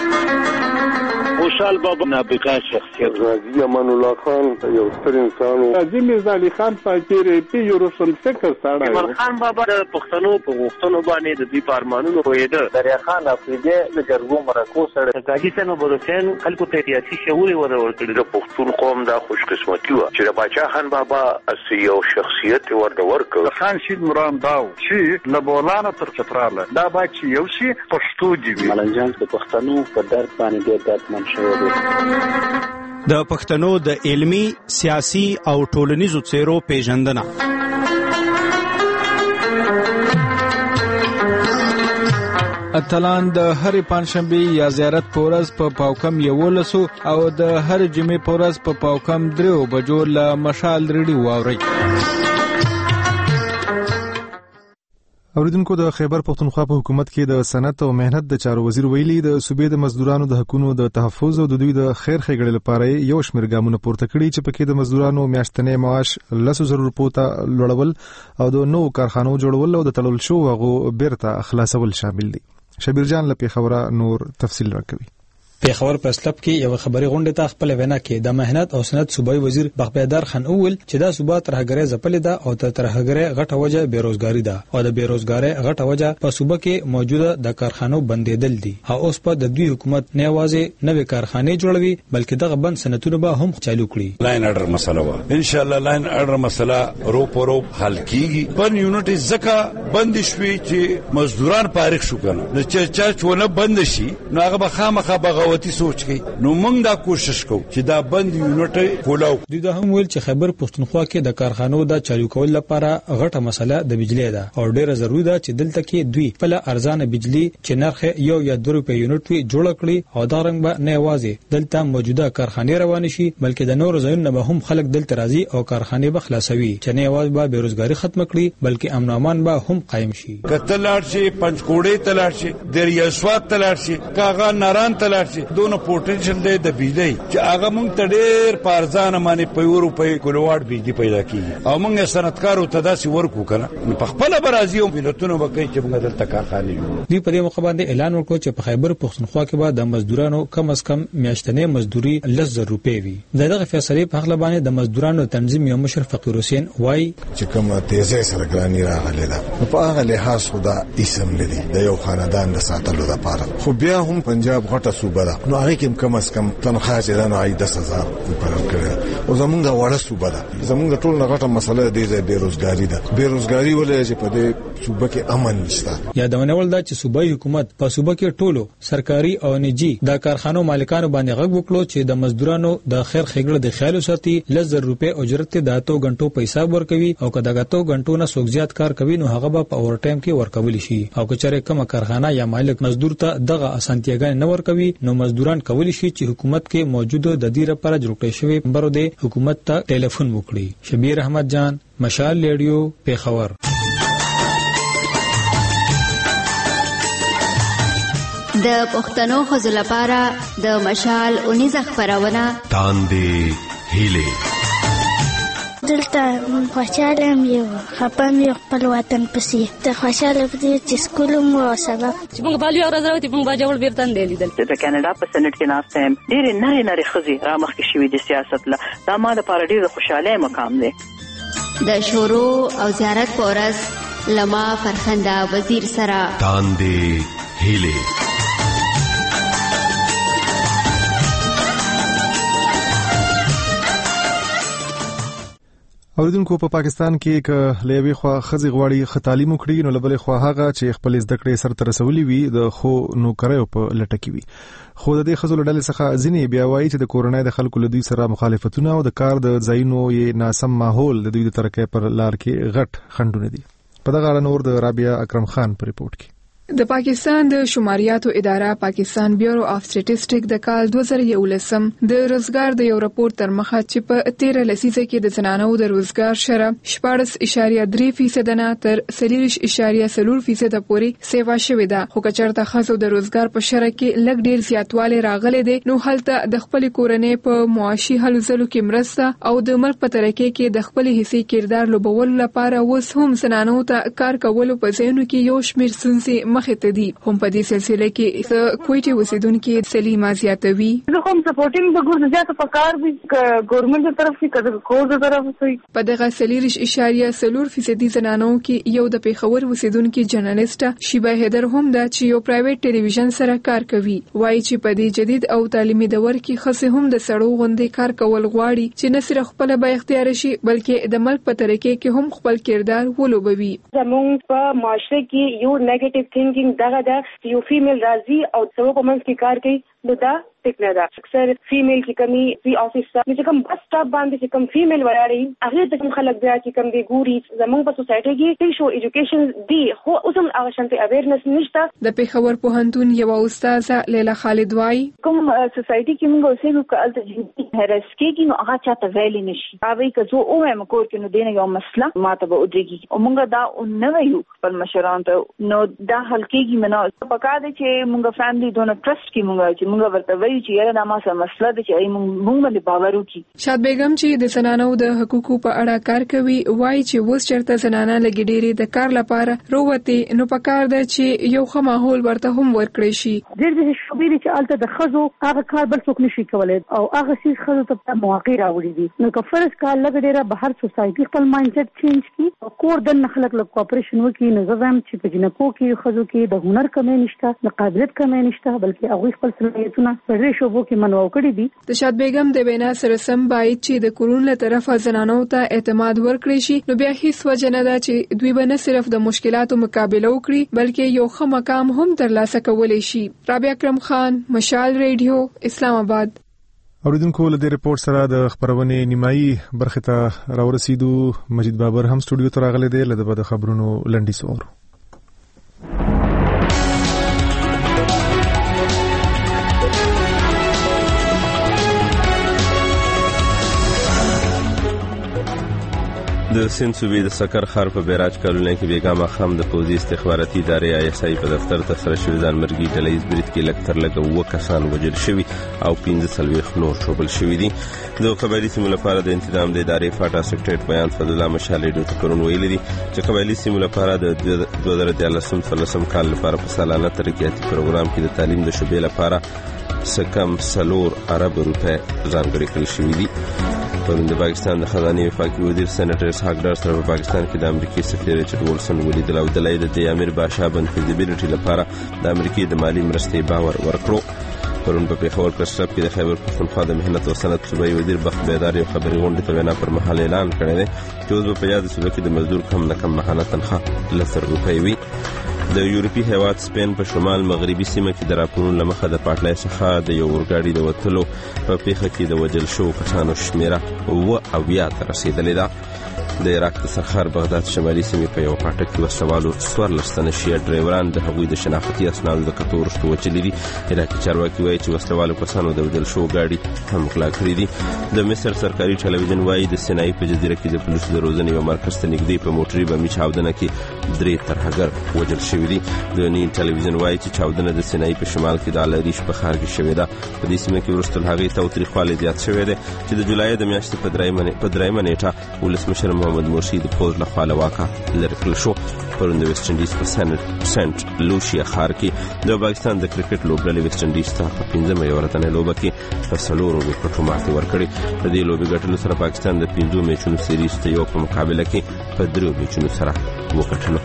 خوشحال بابا نابغه شخصیت غازی امان الله خان یو ستر انسان و. غازی میرزا علي خان فقیر پی یو روشن فکر سره ایمل خان بابا د پښتنو په غوښتنو باندې د دې پارمانونو رویده. دریا خان افریدی د جرګو مرکو سره قاضي صاحب بروسین خلکو ته سیاسي شعور ورکړي. د پښتون قوم دا خوش قسمتي و چې د باچا خان بابا اسی یو شخصیت ورکړ. خان شید مرام داو چې لبولانه تر چتراله دا با چې یو شي پښتو دی. ملنجان د پښتنو په درد باندې ډېر درد د پښتنو د علمی، سیاسي او ټولنیزو څیرو پیژندنه. اتلان د هر پنځشنبه یا زیارت پورز په پاوکم 11 او د هر جمعې پورز په پاوکم 3 بجو له مشال ریډیو واوري. اوریدونکو د خیبر پختونخوا په حکومت کې د صنعت او مهنت د چارو وزیر ویلي د صوبې د مزدورانو د حقوقو د تحفظ او د دوی د خیر ښېګړې لپاره یو شمېر ګامونه پورته کړي چې پکې د مزدورانو میاشتنی معاش 10,000 روپو ته لوړول او د نوو کارخانو جوړول او د تړل شوو هغو بیرته خلاصول شامل دي. شبیر جان له پیښوره نور تفصیل راکوي. پیښور پرسلب کې یو خبري غونډه ته خپل وینا کې د مهنت او صنعت صوبایي وزیر بختیار خان اول چې دا صوبه ترهګرۍ ځپلې ده او ترهګرۍ غټه وجه بیروزګاری ده او د بیروزګاری غټه وجه په صوبه کې موجوده د کارخانو بندیدل دي او اوس په د دوی حکومت نه یوازې نوې کارخانې جوړوي بلکې دغه بند صنعتونه به هم چالو کړي. لاین اډر مسله و ان شاء الله لاین اډر مسله رو پرو حل کیږي. بن یونټ زکه بند شوي چې مزدوران فارغ شو کنه د چرچا چونه بند شي نو هغه به خامخا بغاوتي سوچ کوي نو موږ دا کوشش کوو چې دا بند یونټ کولاو. دوی دا هم ویل چې خیبر پښتونخوا کې د کارخانو د چالو کول لپاره غټه مسله د بجلی ده او ډیره ضروري ده چې دلته کې دوی خپل ارزانه بجلی چې نرخ یو یا 2 روپے یونټ وي جوړ کړي او دا رنګ به نه یوازې دلته موجوده کارخانې روان شي بلکې د نور ځایونو به هم خلک دلته راځي او کارخانې به خلاصوي چې نه یوازې به بیروزګاری ختم کړي بلکې امن امان به هم قائم شي. کتلار شي پنځکوړې تلار شي دریا سواد تلار شي کاغه ناران تلار شي دونه پوتنشل دی د بجلی چې هغه مونږ ته ډېر پارزانه باندې په یورو په کلوواټ بجلی پیدا کیږي او مونږ صنعتکارو ته داسې ورکو کنه په خپل برازي او ملتونو وکړي چې موږ دلته کارخانه یو. دوی په دې موخه باندې اعلان وکړ چې په خیبر پښتونخوا کې به د مزدورانو کم از کم میاشتنې مزدوري 10,000 روپۍ وي. دغه فیصله په حق باندې د مزدورانو تنظیم یو مشر فقیر حسین وای چې کومه تیزه سره ګرانی راغله ده په هغه لحاظ خدا اسم لري د یو خاندان د ساتلو لپاره خو بیا هم پنجاب غټه صوبه ده نو هغه کې کم از کم تنخواه چې دا نه 10,000 مقرر کړي او زمونږ وړه صوبه ده زمونږ ټول نه غټه مسله دی بیروزګاری ده بیروزګاری ولې چې په دې صوبه کې امن نشته. یادونه ولدا چې صوبایي حکومت په صوبه کې ټولو سرکاري او نجی د کارخانو مالکانو باندې غږ وکړو چې د مزدورانو د خیر خېګړه د خیال ساتي 10,000 روپے اجرت د 2 غنټو په حساب ورکوي او کله د 2 غنټو نه څوک زیات کار کوي نو هغه په اور ټایم کې ورکول شي او کچره کومه کارخانه یا مالک مزدور ته دغه اسانتیاګان نه ورکوي نو مزدوران کولی شي چې حکومت کې موجوده د دې لپاره جوړ شوی نمبر د حکومت ته ټلیفون وکړي. شبیر احمد جان مشال ریډیو پیښور. د پښتنو خزو لپاره د مشال 19 خبرونه تاندې هیله دلته خوشاله یو خپم یو خپل وطن پسې ته خوشاله پدې چې سکول مو سبا چې موږ بالي اور راځو موږ باجوړ بیرته لیدل د کاناډا په سنټ کې ناست هم ډېر نری خزي را مخ کې شوې د سیاست له دا ما د پاره ډېر خوشاله مقام دی. د شورو او زیارت پورس لما فرخنده وزیر سره تاندې هیله. اوریدونکو په پاکستان کې ک لوي خو خزي غواړي خطالي مکړي نو لبل خو هغه چې خپل زده کړې سره ترسولي وي د خو نو کړو په لټکی وي خو د دې خزو لړل څخه ځینې بیا وایي چې د کورونا د خلکو لدوی سره مخالفتونه او د کار د ځایونو یې ناسم ماحول د دوی د ترقې پر لار کې غټ خندونه دي. په دغه اړه نور د رابعه اکرم خان په ریپورت کې. د پاکستان د شماریاتو اداره پاکستان بیورو اف سټټیسټیک د کال 2011 د روزګار د یو راپور تر مخه چې په 13 لسیزه کې د زنانو د روزګار شرح 14.3% نه تر 30.4% پورې سیوا شوې ده خو کچرته خاصو د روزګار په شرح کې لږ ډیر زیاتوالی راغلی دی نو هلته د خپل کورنۍ په معاشي هلو ځلو کې مرسته او د ملک په ترقۍ کې د خپل حصے کردار لوبولو لپاره اوس هم زنانو ته کار کولو په ځایونو کې یو شمېر ستونزې مخې ته دي. هم په دې سلسله کې کوټي اوسیدونکو سلیما زیاتوي زه کوم سپورټینګ د ګور زیات په کار وي ګورنمنت طرف کې کده کوز طرف وي په دغه 30.4% زنانو کې یو د پیښور اوسیدونکو جرنالیست شیبه هیدر هم دا چې یو پرایویټ ټلویزیون سره کار کوي وایي چې په دې جدید او تعلیمي دور کې خاصه هم د سړو غوندې کار کول غواړي چې نه صرف خپل به اختیار شي بلکې د ملک په ترقۍ کې هم خپل کردار ولوبوي. زموږ په معاشره کې یو نیگیټیو تھینکینګ دغه د یو فیمیل راځي او څو په منځ کې کار کوي نو دا ټیک نه ده. اکثر فیمیل کې کمی پی افیس چې کوم بس سټاپ باندې چې کوم فیمیل ولاړی هغه د کوم خلک بیا چې کوم دی ګوري زموږ په سوسایټي کې ټیک شو ایجوکیشن دی خو اوس هم هغه شانتي اویرنس نشته. د پیښور پوهنتون یو استاد لیلا خالد وای کوم سوسایټي کې موږ اوسېږو کال ته هرڅ کې نو هغه چاته ویلي نشي هغه که زه اوه مکور کې نو دینه یو مسله ماته به ودرېږي او موږ دا نو یو خپل مشران ته نو دا حل کېږي منو پکا دي چې موږ فیملی دونه ټرست کې موږ ورته وایو چې یاره دا ما سره مسله ده چې موږ باندې باور وکړي. شاد بیگم چې د زنانو د حقوقو په اړه کار کوي وایي چې اوس چرته زنانه لګي ډېری د کار لپاره وروته نو پکار ده چې یو ښه ماحول ورته هم ورکړي شي. ډېر شوبې دي چې الته د خزو هغه کار بل څوک نشي کولای او هغه سیس خزو ته مواقع راوړي دي نو که فرض کار لګ ډېره بهر سوسایټي خپل مایند سیټ چینج کی کور د خلک له کوپریشن وکړي نو زم چې په جنکو کې خزو کې د هنر کمې نشته د قابلیت کمې نشته بلکې هغه خپل فعالیتونه په دې شوبو کې منو کړی دي. د شاد بیگم د وینا سره سم باید چې د کورون له طرفه زنانو ته اعتماد ورکړي شي، نو بیا هیڅ وجه نه ده چې دوی به نه صرف د مشکلاتو مقابله وکړي بلکې یو ښه مقام هم ترلاسه کولی شي. رابعه اکرم خان، مشال ریډیو، اسلام آباد. اوریدونکو له دې ریپورت سره د خبرونې نیمایي برخه ته راورسیدو. مجید بابر هم سټوډیو ته راغلی دی. له د خبرونو لنډیز اورو. د سند صوبې د سکر ښار په بیراج کالونی کې بیګا ماښام د پوځي استخباراتي ادارې ISI په دفتر ترسره شوي ځانمرګي ډلهییز برید کې لږ تر لږه 7 کسان وژل شوي او 15 نور ژوبل شوي دي. د قبایلي سیمو لپاره د انتظام د ادارې فاټا سکرټریټ بیان فضل الله مشال ریډیو ته پرون ویلي دي چې قبایلي سیمو لپاره د 2013 کال لپاره په سالانه ترقیاتي پروګرام کې د تعلیم د شعبې لپاره سکم 4 ارب روپۍ ځانګړي کړل شوي دي. پرون د پاکستان د خزانه وفاقي وزیر سېنیټر اسحاق ډار سره په پاکستان کې د امریکای سفیر ریچارډ ولسن ولیدل او د لایده د امیر بادشاه بن فیزیبিলিټي لپاره د امریکای د مالی مرستې باور ورکړو. پرون په پیښور پرسټاپ کې د خیبر پښتونخوا د مهنت او صنعت صوبایي وزیر بخت بیدار یو خبري غونډه ته وینا پر مهال اعلان کړی دی چې اوس په یاد صوبه کې د مزدور کم نه کم ماهانه تنخواه 100 روپۍ وي. د یورپی هیواد سپین په شمال مغربي سیمه کې د راپورونو لمخه د پټلای څخه د یو اورګاډي د وټلو په پیښه کې د وژل شوو کسانو شمیره 7 ته رسیدلې ده. د عراق د سرخار بغداد شمالي سیمې په یو پټک کې وسوالو 14 تنه شیعه ډرایوران د هغوی د شناختي اسنادو د کتو وروسته وچلي دي. عراقي چارواکي وایي چې وسوالو کسانو د وژل شوو ګاډي هم غلا کړي دي. د مصر سرکاري ټلویزیون وایي د سینای په جزیره کې د پولیسو د روزنې یو مرکز ته نږدې په موټري بمي چاودنه کې 3 ترهګر وژل شوي دي. د نیل ټلویزیون وایي چې چاودنه د سینای په شمال کې د الریش په ښار کې شوې ده. په دې سیمه کې وروسته له هغې تاوتریخوالی زیات شوی دی چې د جولای د میاشتې په 3 نیټه ولسمشر محمد مرسي د پوځ لخوا له واکه لرې کړل شو. پرون د ویسټ انډیز په سنټ لوشیا ښار کې د پاکستان د کرکټ لوبډلې ویسټ انډیز ته په 15 ورځنۍ لوبه کې په 4 وکټو ماتې ورکړې. په دې لوبې ګټلو سره پاکستان د 5 میچونو سیریز ته یو په مقابله کې په 3 میچونو سره وګټلو.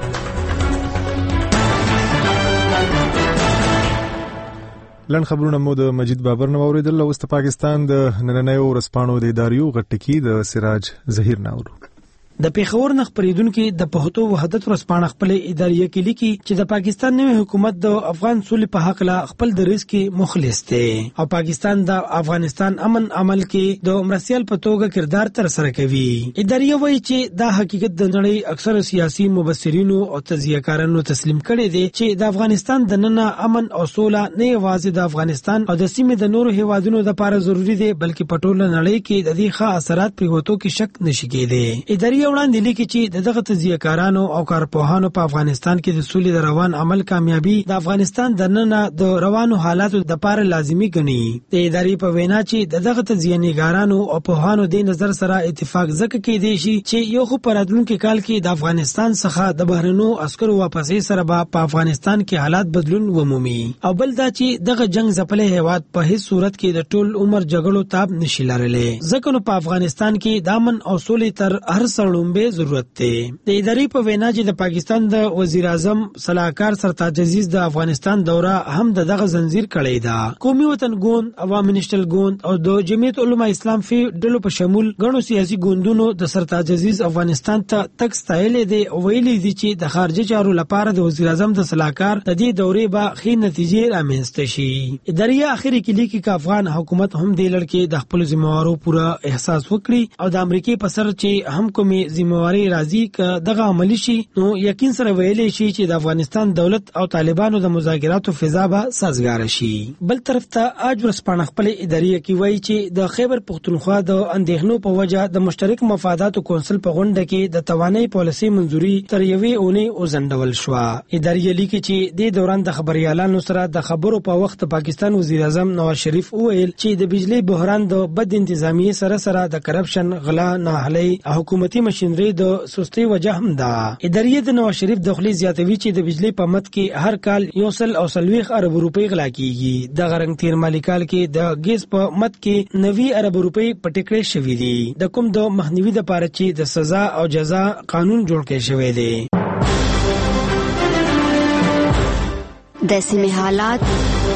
لن خبرونه مو د مجید بابر نو اوریدل. اوس د پاکستان د نننیو ورځپاڼو د اداریو غټکی د سراج ظهیر ناورو. د پیښور نه خبرېدونکو د پښتو وحدت ورځپاڼه خپل اداریه کې لیکي چې د پاکستان نوی حکومت د افغان سولې په حق لا خپل دریس کې مخلص دی او پاکستان د افغانستان امن عمل کې د مرستيال په توګه کردار تر سره کوي. اداریه وایي چې دا حقیقت د نړۍ اکثر سیاسي مبصرینو او تجزیه‌کارانو تسلیم کړي دي چې د افغانستان د نن امن او سوله نه یوازې د افغانستان او د سیمې د نورو هیوادونو لپاره ضروری دي بلکې په ټوله نړۍ کې د دې ښه اثرات پریوتو کې شک نشي کېدی. اداریه وړاندې لیکي چې دغه تجزیه‌کارانو او کارپوهانو په افغانستان کې د سولې د روان عمل کامیابی د افغانستان د نن د روانو حالاتو د لپاره لازمي ګڼي. د ادارې په وینا چې دغه تجزیه‌نګارانو او پوهانو د نظر سره اتفاق ځکه کېدی شي چې یو خو پراتلونکو کال کې د افغانستان څخه د بهرنو عسکرو واپسې سره په افغانستان کې حالات بدلون ومومي او بل دا چې دغه جنگ ځپلې هیواد په هیڅ صورت کې د ټول عمر جګړو تاب نشي لرلې. ځکه نو په افغانستان کې د امن او سولې تر هر سړومبه ضرورت دی. د ادارې په وینا چې د پاکستان د وزیر اعظم صلاحکار سرتاج عزیز د افغانستان دوره هم دغه زنجیر کړی دا. قومي وطن ګوند، عوامي نېشنل ګوند او د جمعیت علما اسلام فی ډلو په شمول غنو سیاسي ګوندونو د سرتاج عزیز افغانستان ته تک ستایلې دي او ویلي دي چې د خارجي چارو لپاره د وزیر اعظم د صلاحکار د دې دورې به ښې نتیجې رامنځته شي. ادارې اخري کې لیکي چې افغان حکومت هم د لړکې د خپل ذمہوارو پورا احساس وکړي او د امریکای په سر چې هم کومي ذمہواری راځي ک دغه عملی شي نو یقین سره ویلي شي چې د افغانستان دولت او طالبانو د مذاکراتو فضا به سازگار شي. بل طرف ته اج ورځپاڼه خپل ادارې کې وایي چې د خیبر پښتونخوا د اندېښنو په وجه د مشترک مفاداتو کونسل په غونډه کې د توانایي پالیسي منځوري تر یوې اونۍ وزندول شو. ادارې لیکي چې د دوران د خبريالانو سره د خبرو په وخت پاکستان وزیر اعظم نواز شریف وویل چې د بجلی بحران د بد انتظامی سره د کرپشن، غلا، نااهلي او حکومتي ماشينري د سستي وجه هم ده. ادارې د نواز شریف دخلي زیاتوي چې د بجلی په مت کې هر کال 1.40 ارب روپۍ غلا کیږي. د غرنګ تیر مالی کال کې د ګیس په مت کې 90 ارب روپۍ پټکړې شوې دي. د کوم د مخنیوي لپاره چې د سزا او جزا قانون جوړ کړی شوی دی. د سیمې حالات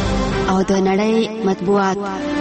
او د نړۍ مطبوعات.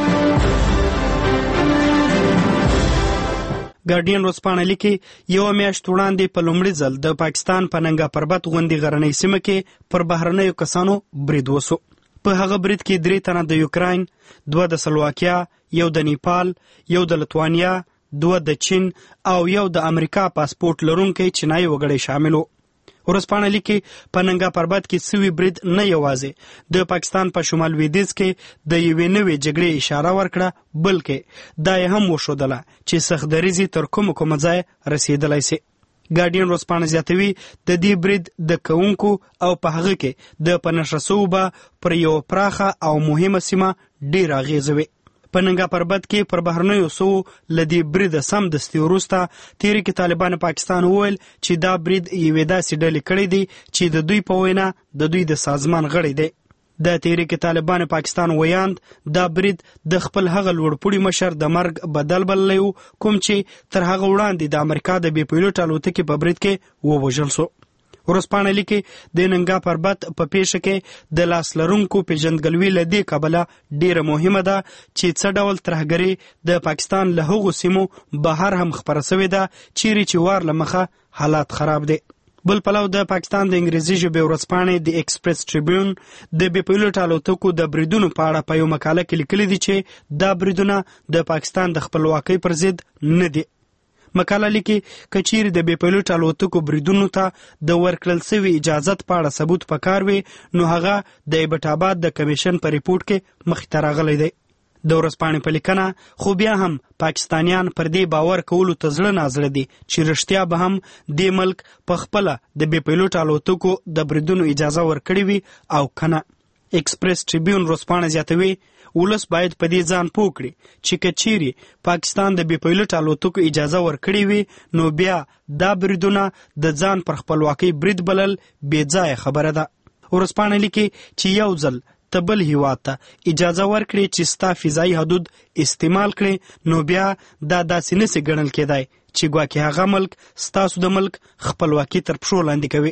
ګارډین ورځپاڼه لیکي یو میاشت وړاندې په لومړي ځل د پاکستان په ننګا پربت غونډې غرنۍ سیمه کې پر بهرنیو کسانو برید وسو. په هغه برید کې 3 تنه د یوکراین، 2 د سلواکیا، 1 د نیپال، 1 د لتوانیا، 2 د چین او 1 د امریکا پاسپورت لرونکي چینایي وګړي شامل وو. ورځپاڼه لیکي په ننګا پربت کې سوي برید نه یوازې د پاکستان په شمال لویدیځ کې د یوې نوې جګړې اشاره ورکړه، بلکې دا یې هم وښودله چې سختدریزي تر کومه ځای رسېدلی سي. ګارډین ورځپاڼه زیاتوي د دې برید د کوونکو او په هغه کې د پنشره سوو به پر یو پراخه او مهمه سیمه ډېر اغېزه وي. په ننګا پربت کې پر بهرنیو سوو لدی برید سم دستي وروسته تحریک طالبان پاکستان وویل چې دا برید یوې داسې ډلې کړی دی چې د دوی په وینا د دوی د سازمان غړی دی. د تحریک طالبان پاکستان ویاند دا برید د خپل هغه لوړپوړي مشر د مرګ بدل بللی و کوم چې تر هغه وړاندې د امریکا د بې پیلوټ الوتکې په برید کې ووژل سو. ورځپاڼه لیکي د ننګا پربت په پیښه کې د لاس لرونکو پیژندګلوي له دې کبله ډیره مهمه ده چې څه ډول ترهګري د پاکستان له هغو سیمو بهر هم خپره سوې ده چیرې چې وار له مخه حالات خراب دي. بل پلو د پاکستان د انګریزي ژبې ورځپاڼې د ایکسپریس ټریبیون د بې پیلوټ الوتکو د بریدونو په اړه په یو مقاله کې لیکلي دي چې دا بریدونه د پاکستان د خپلواکۍ پر ضد نه دي. مقاله لیکي کچیر د بې پیلوټ الوتکو بریدونو ته د ورکړل شوی اجازت په اړه ثبوت پکار وي نو هغه د ایبټ آباد د کمیشن په ریپورت کې مخې ته راغلی دی. د ورځپاڼې په لیکنه خو بیا هم پاکستانیان پر دې باور کولو ته زړه نازړه دي چې رښتیا به هم دې ملک په خپله د بې پیلوټ الوتکو د بریدونو اجازه ورکړې وي او کنه. ایکسپریس ټریبیون ورځپاڼه زیاتوي ولس باید په دې ځان پوه کړي چې که چیرې پاکستان د بې پیلوټ الوتکو اجازه ورکړې وي نو بیا دا بریدونه د ځان پر خپلواکۍ برید بلل بې ځایه خبره ده. ورځپاڼه لیکي چې یو ځل ته بل هیواد ته اجازه ورکړي چې ستا فضایي حدود استعمال کړي نو بیا دا داسې نسي ګڼل کېدای چې ګواکې هغه ملک ستاسو د ملک خپلواکي تر پښو لاندې کوي.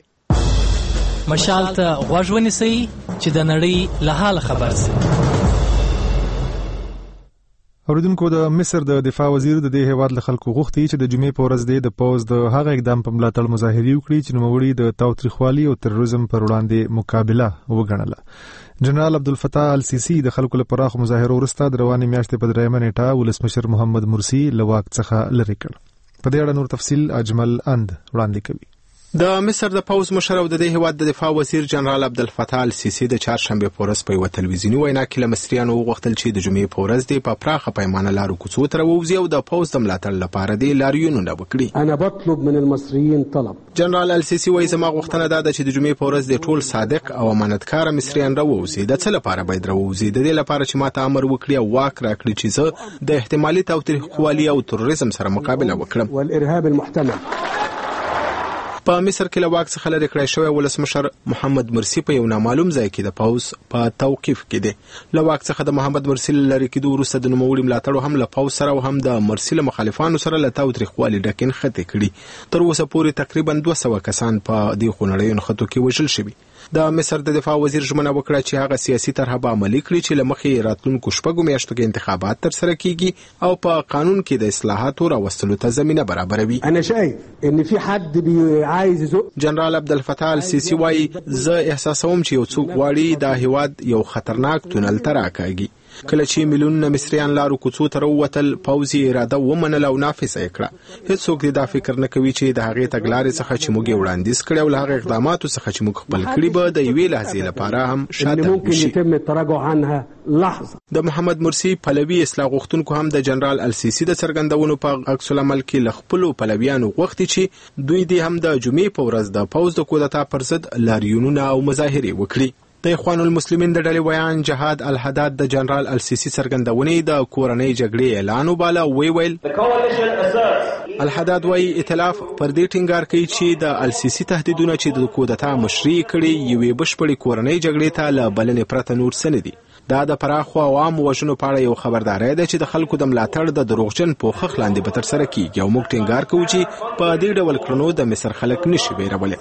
مشال ته غوږ ونیسئ چې د نړۍ له حاله خبر شئ. اوریدونکو د مصر د دفاع وزیر د دې هیواد له خلکو غوښتي چې د جمعې په ورځ د پوز د هغه اقدام په ملاتړ مظاهرې وکړي چې نوموړي د تاوتریخوالي او تروریزم پر وړاندې مقابله وګڼله. جنرال عبدالفتاح السیسی د خلکو لپاره مظاهره وروسته د روانې میاشتې په 3 نیټه ولسمشر محمد مرسی له واک څخه لرې کړ. په دې اړه نور تفصیل اجمل اند وړاندې کوي. د مصر د پوز مشر او د دې هیواد د دفاع وزیر جنرال عبدالفتاح السیسی د چهارشنبه په ورځ په یو تلویزیوني وینا کې له مصریانو وغوښتل چې د جمعې په ورځ د په پراخه پیمانه لارو کوڅو ته راووځي او د پوز د ملاتړ لپاره د لاریونونه وکړي. انا بطلب من المصريين طلب. جنرال السیسی وايي زما غوښتنه ده چې د جمعې په ورځ د ټول صادق او امانتکار مصریان راووځي. د څه لپاره باید راووځي؟ د دې لپاره چې ماته امر وکړي او واک راکړي چې زه د احتمالي تاوتریخوالي او تروریزم سره مقابله وکړم. والارهاب المحتمل. په مصر کې له واک څخه لرې کړی شوی ولسمشر محمد مرسی په یو نامعلوم ځای کې د پوز په توقیف کې دی. له واک څخه د محمد مرسی لرې کېدو وروسته د نوموړي ملاتړو هم له پوز سره او هم د مرسی له مخالفانو سره له تاوتریخوالي ډکې نښتې کړي. تر اوسه پورې تقریبا 200 کسان په دې خونړیو نښتو کې وژل شوي. د مصر د دفاع وزیر ژمنه وکړه چې هغه سیاسي طرحه به عملي کړي چې له مخې راتلونکو 6 میاشتو کې انتخابات ترسره کیږي او په قانون کې د اصلاحاتو راوستلو ته زمینه برابروي. انا شايف ان في حد عايز يزق. جنرال عبدالفتاح السیسی وايي زه احساسوم چې یو څوک غواړي دا هیواد یو خطرناک تونل ته راکاږي. کله چې میلیونونه مصریان لارو کوڅو ته ووتل پوځي اراده ومنله او نافذه یې کړه. هیڅوک دا فکر نه کوي چې د هغې تګلارې څخه چې موږ وړاندیز کړی او له هغه اقداماتو څخه چې موږ خپل کړي به د یوې لحظې لپاره هم شاته شي. د محمد مرسی پلوي اصلاح غوښتونکو هم د جنرال السیسی د څرګندونو په عکس العمل کې له خپلو پلویانو غوښتي چې دوی دې هم د جمعې په ورځ د پوځ د کودتا پر ضد لاریونونه او مظاهرې وکړي. د اخوان المسلمین د ډلې ویان جهاد الحداد د جنرال السیسی څرګندونې د کورنۍ جګړې اعلان وباله. ویل الحداد وايي ائتلاف پر دې ټینګار کوي چې د السیسی تهدیدونه چې د کودتا مشري کړي یوې بشپړې کورنۍ جګړې ته له بلنې پرته نور څه نه دي. دا د پراخو عوامو وژنو په اړه یو خبرداری ده چې د خلکو د ملاتړ د دروغجن پوښښ لاندې به ترسره کیږي او موږ ټینګار کوو چې په دې ډول کړنو د مصر خلک نشي بیرولی.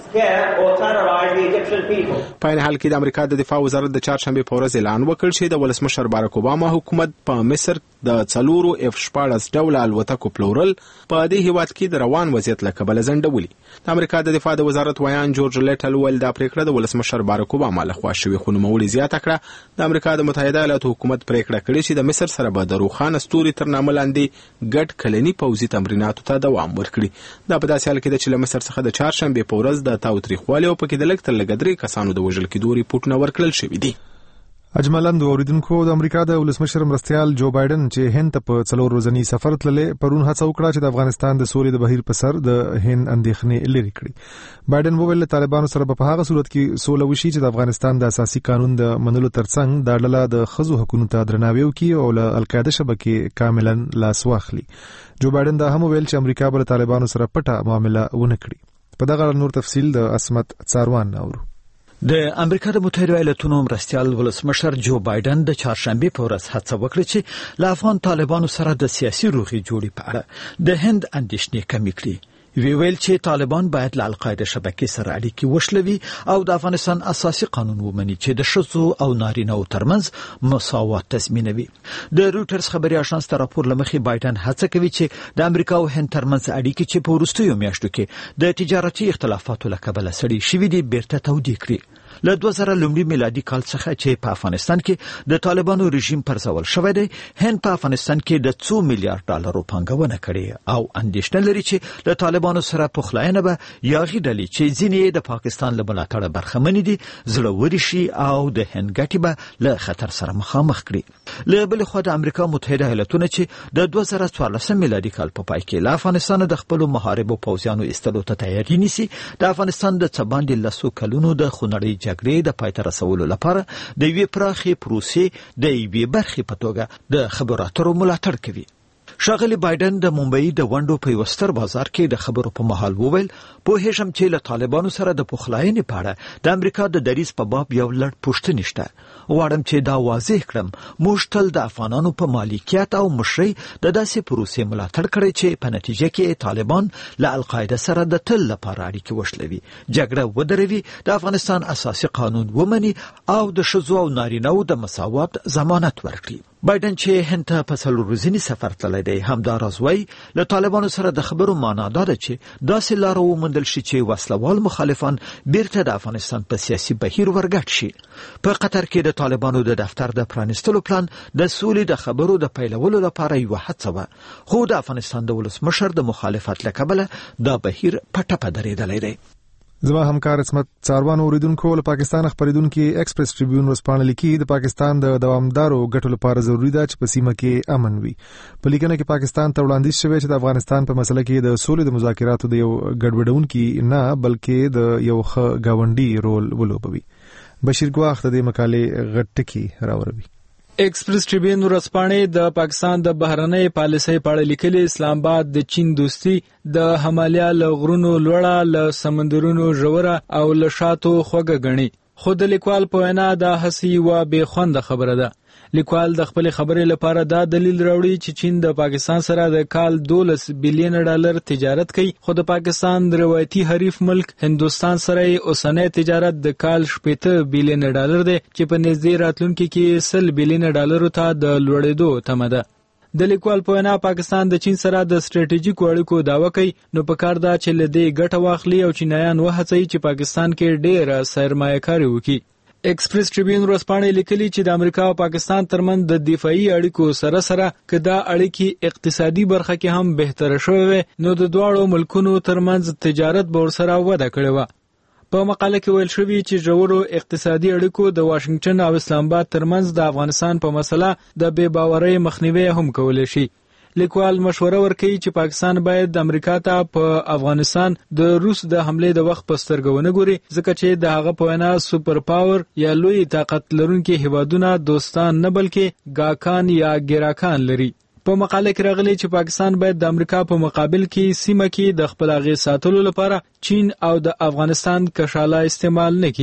په عین حال کې د امریکا د دفاع وزارت د چهارشنبه په ورځ اعلان وکړ چې د ولسمشر باراک اوباما حکومت په مصر د 4 F-14 ډوله الوتکو پلورل په دې هیواد کې د روان وضعیت له کبله ځنډولي. د امریکا د دفاع د وزارت ویان جورج لیټل ویل دا پریکړه د ولسمشر باراک اوباما لخوا شوې خو نوموړي زیاته کړه د امریکا د متحده ایالاتو حکومت پریکړه کړې چې د مصر سره به د روښانه ستوري تر نامه لاندې ګډ کلني پوځي تمریناتو ته دوام ورکړي. دا په داسې حال کې ده چې له مصر څخه د چهارشنبه په ورځ د تاوتریخوالي او پکې د لږ تر لږه 3 کسانو د وژل کېدو ریپورټونه ورکړل شوي دي. اجملاً اوریدونکو د امریکا د ولسمشر مرستیال جو بایدن چې هند ته په 4 ورځنی سفر تللې پرون هڅه وکړه چې د افغانستان د سولې د بهیر په سر د هند اندېښنې لري کړي. بایدن وویل طالبانو سره په هغه صورت کې سوله وشي چې د افغانستان د اساسي قانون د منلو ترڅنګ د ډله د خزو حقوقو ته درناوی وکړي او له القاعده شبکې کاملاً لاس واخلي. جو بایدن دا هم ویل چې امریکا به طالبانو سره پټه معامله ونه کړي. په دغه نور تفصیل د اسمت څاروان اورو. د امریکا د متحده ایالاتونو مرستیال ولسمشر جو بایدن د چهارشنبه په ورځ هڅه وکړه چې له افغان طالبانو سره د سیاسي روغې جوړې په اړه د هند اندېښنې کمې کړي. ویل چې طالبان باید له القاعده شبکې سره اړیکې وشلوي او د افغانستان اساسي قانون ومني چې د ښځو او نارینه‌و ترمنځ مساوات تضمینوي. د رويټرز خبري اژانس ته راپور لمخې بایدن هڅه کوي چې د امریکا او هند ترمنځ اړیکې چې په وروستیو میاشتو کې د تجارتي اختلافاتو له کبله سړې شوې دي بیرته تودې کړي. له 2000 لومړي میلادي کال څخه چې په افغانستان کې د طالبانو رژیم پرځول شوی دی، هند په افغانستان کې د 2 میلیارډ ډالرو پانګونه کړې او اندېښنه لري چې د طالبانو سره پخلاینه به یاغي ډلې چې ځینې د پاکستان له ملاتړه برخمن دي زړوري شي او د هند ګټې به له خطر سره مخامخ کړي. له بل خوا د امریکا متحده ایالاتونو چې د 2014 میلادي کال په پای کې له افغانستان د خپل محاربو پوځیانو ایستلو ته تیاری نیسي، د افغانستان د څباندې لسو کلونو د خونړۍ جګړې د پای ته رسولو لپاره د یوې پراخې پروسې د یوې برخې په توګه د خبرو اترو ملاتړ کوي. ښاغلي بایدن د ممبئی د ونډو په یو ستر بازار کې د خبرو په مهال وویل پوهېږم چې له طالبانو سره د پخلاینې په اړه د امریکا د دریځ په باب یو لړ پوښتنې شته. غواړم چې دا واضح کړم، موږ تل د افغانانو په مالکیت او مشرۍ د داسې پروسې ملاتړ کړی چې په نتیجه کې طالبان له القاعده سره د تل لپاره اړیکې وشلوي، جګړه ودروي، د افغانستان اساسي قانون ومني او د ښځو او نارینه‌و د مساوات ضمانت ورکړي. بایدن چې هند ته په 4 ورځنی سفر تللی دی همداراز وایي له طالبانو سره د خبرو معنا دا ده چې داسې لاره وموندل شي چې وسلوال مخالفان بیرته د افغانستان په سیاسي بهیر ورګډ شي. په قطر کې د طالبانو د دفتر د پرانیستلو پلان د سولې د خبرو د پیلولو لپاره یو هڅه وه، خو د افغانستان د ولسمشر د مخالفت له کبله دا بهیر په ټپه درېدلی دی. زما همکار اسمت څاروان اوریدونکو له پاکستان خبرېدونکو ایکسپریس ټریبیون ورسپانه لیکي د پاکستان د دوامدارو ګټو لپاره ضروری ده چې په سیمه کې امن وي. په لیکنه کې پاکستان ته وړاندیز شوی چې د افغانستان په مسله کې د سولې د مذاکراتو د یو ګډوډونکو نه بلکې د یو ښه گاونډي رول ولوبوي. بشیر ګواخ د دې مقالې غټکی راوړي. ایکسپریس ټریبیون ورځپاڼې د پاکستان د بهرنۍ پالیسۍ په اړه لیکلي اسلام آباد د چین دوستي د همالیا له غرونو لوړه له سمندرونو ژوره او له شاتو خوږه ګڼي، خو د لیکوال په وینا دا هسې یوه بې خونده خبره ده. لیکوال د خپل خبرې لپاره دا دلیل راوړي چې چین د پاکستان سره د کال 12 بلین ډالر تجارت کوي، خو د پاکستان د روایتي حریف ملک هندوستان سره اوسنی تجارت د کال 17 بلین ډالر دی چې په نږدې راتلونکي کې 100 بلین ډالرو ته د لوړېدو تمه ده. د لیکوال په وینا پاکستان د چین سره د ستراتیژیکو اړیکو دعوه کوي، نو پکار ده چې له دې ګټه واخلي او چینایان وهڅوي چې پاکستان کې ډېره سرمایه کاري وکړي. ایکسپریس ټریبیون ورځپاڼې لیکلي چې د امریکا او پاکستان ترمنځ د دفاعي اړیکو سره سره که دا اړیکې اقتصادي برخه کې هم بهتره شوې وي نو د دواړو ملکونو ترمنځ تجارت به ورسره وده کړې وه. په مقاله کې ویل شوي چې ژورو اقتصادي اړیکو د واشنگټن او اسلام آباد ترمنځ د افغانستان په مسله د بې باورۍ مخنیوی هم کولی شي. لیکوال مشوره ورکوي چې پاکستان باید د امریکا ته په افغانستان د روس د حملې د وخت په سترګه ونه ګوري، ځکه چې د هغه په وینا سوپر پاور یا لوی طاقت لرونکي هیوادونه دوستان نه بلکې ګاکان یا ګیراکان لري. په مقاله کې راغلي چې پاکستان باید د امریکا په مقابل کې سیمه کې د خپل اغیز ساتلو لپاره چین او د افغانستان کشاله استعمال نه کړي.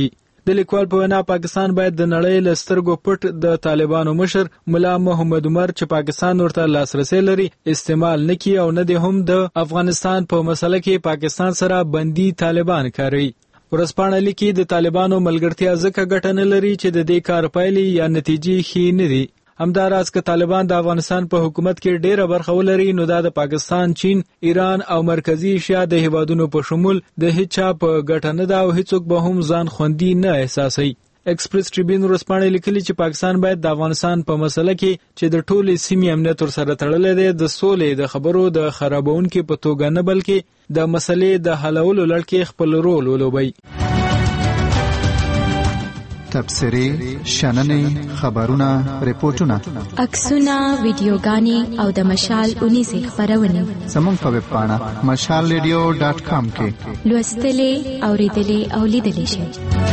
د لیکوال په وینا پاکستان باید د نړۍ له سترګو پټ د طالبانو مشر ملا محمد عمر چې پاکستان ورته لاسرسي لري استعمال نکړي او نه د هم د افغانستان په مسله کې پاکستان سره بندي طالبان کاروي. ورځپاڼه لیکي د طالبانو ملګرتیا ځکه ګټه نه لري چې د دې کار پایلې یا نتیجې ښې نه دي. همداراز که طالبان د افغانستان په حکومت کې ډیره برخه ولري نو دا د پاکستان، چین، ایران او مرکزی ایشیا د هیوادونو په شمول د هیڅ چا په ګټه نه ده او هیڅوک به هم ځان خوندي نه احساسوي. ایکسپریس ټریبیون ورځپاڼه لیکلي چې پاکستان باید د افغانستان په مسله کې چې د ټولې سیمې امنیت ورسره تړلی دی د سولې د خبرو د خرابونکي په توګه نه بلکې د مسلې د حلولو لړ کې خپل رول ولوبوي. تبصرې، شننې، خبرونه، ریپورتونه، عکسونه، ویډیوګانې او د مشال 19 خبرونه زموږ په ویب پاڼه mashalradio.com کې لوستلې، اوریدلې او لیدلې شئ.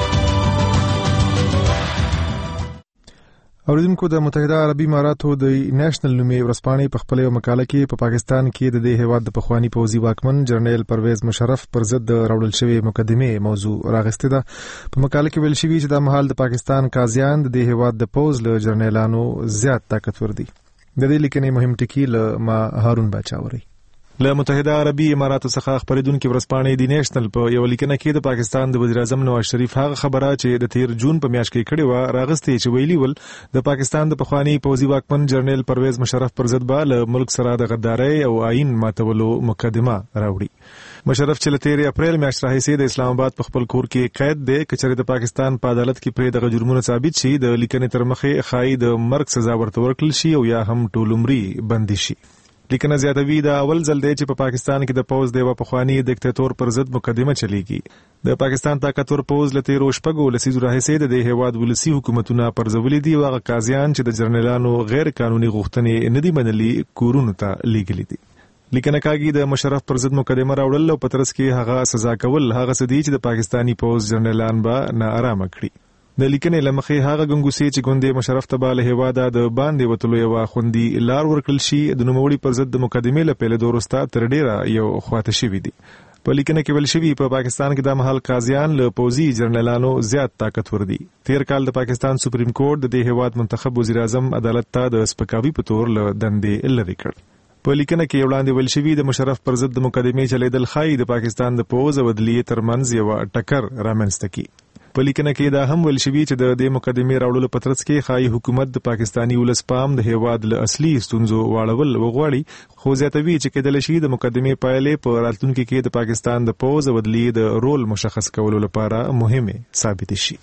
اوریدونکو د متحده عربي اماراتو د نېشنل نومي ورځپاڼې په خپل یو مقاله کې په پاکستان کې د دې هیواد د پخوانی پوځي واکمن جنرال پرویز مشرف پر ضد راوړل شوی مقدمه موضوع راغسته ده. په مقاله کې ویل شوی چې د مهال د پاکستان قاضیان د دې هیواد د پوز له جنرالانو زیات طاقتور دي. د دې لیکنې مهم ټکی له ما هارون باچاوري له متحده عربي اماراتو څخه خبرېدونکو ورځپاڼې دی نېشنل په یو لیکنه کې د پاکستان د وزیر اعظم نواز شریف هغه خبره چې د 13 جون په میاشت کې کړې و راغستې چې ویلي ول د پاکستان د پخوانی پوځي واکمن جنرال پرویز مشرف پر ضد به له ملک سره د غدارۍ او آئین ماتولو مقدمه راوړي. مشرف چې له 13 اپریل میاشت راهیسې د اسلام آباد په خپل کور کې قید دی کچره د پاکستان په عدالت کې پرې د جرمونو ثابت شي د لیکنې تر مخه خای د مرګ سزا ورته ورکړل شي او یا هم ټول عمري بندي شي. لیکنه زیاتوي دا اول ځل دی چې په پاکستان کې د پوز د پخوانی دیکتاتور پر ضد مقدمه چلیږي. د پاکستان طاقتور پوز له 13 شپږو لسیزو راهیسې د هیواد ولسی حکومتونه پرځولې دي او هغه قاضیان چې د جنرالانو غیر قانوني غوښتنې نه دي منلي کورونو ته لیږلي دي. لیکنه کاږي د مشرف پر ضد مقدمه راوړل او په ترڅ کې هغه سزا کول هغه څه دي چې د پاکستانی پوز جنرالان به نه آرام کړي. د لیکنې لمخې هغه ګنګوسې چې ګوندې مشرف ته باله هواده د باندې وتلو یو خوندي لار ورکړل شي د نوموړي پر ضد د مقدمې له پیل دورسته تر ډیره یو خواته شوی دي. په لیکنه کې ویل شوی په پاکستان کې د مهال قاضیان له پوځي جنرالانو زیات طاقتور دي. تیر کال د پاکستان سپریم کورټ د دې هیواد منتخب وزیر اعظم عدالت ته د سپکاوي په تور له دندې لری کړ. په لیکنه کې وړاندې ویل شوی د مشرف پر ضد د مقدمې چلیدل خای د پاکستان د پوز او عدلیې ترمنځ یو ټکر رامنځته کی. په لیکنه کې دا هم ویل شوی چې د دې مقدمې راوړلو په ترڅ کې خای حکومت د پاکستانی ولس پام د هیواد له اصلي ستونزو واړول وغواړي خو زیاتوي چې کېدل شي د مقدمې پایلې په راتلونکي کې د پاکستان د پوز او عدلیې د رول مشخص کولو لپاره مهمه ثابت شي.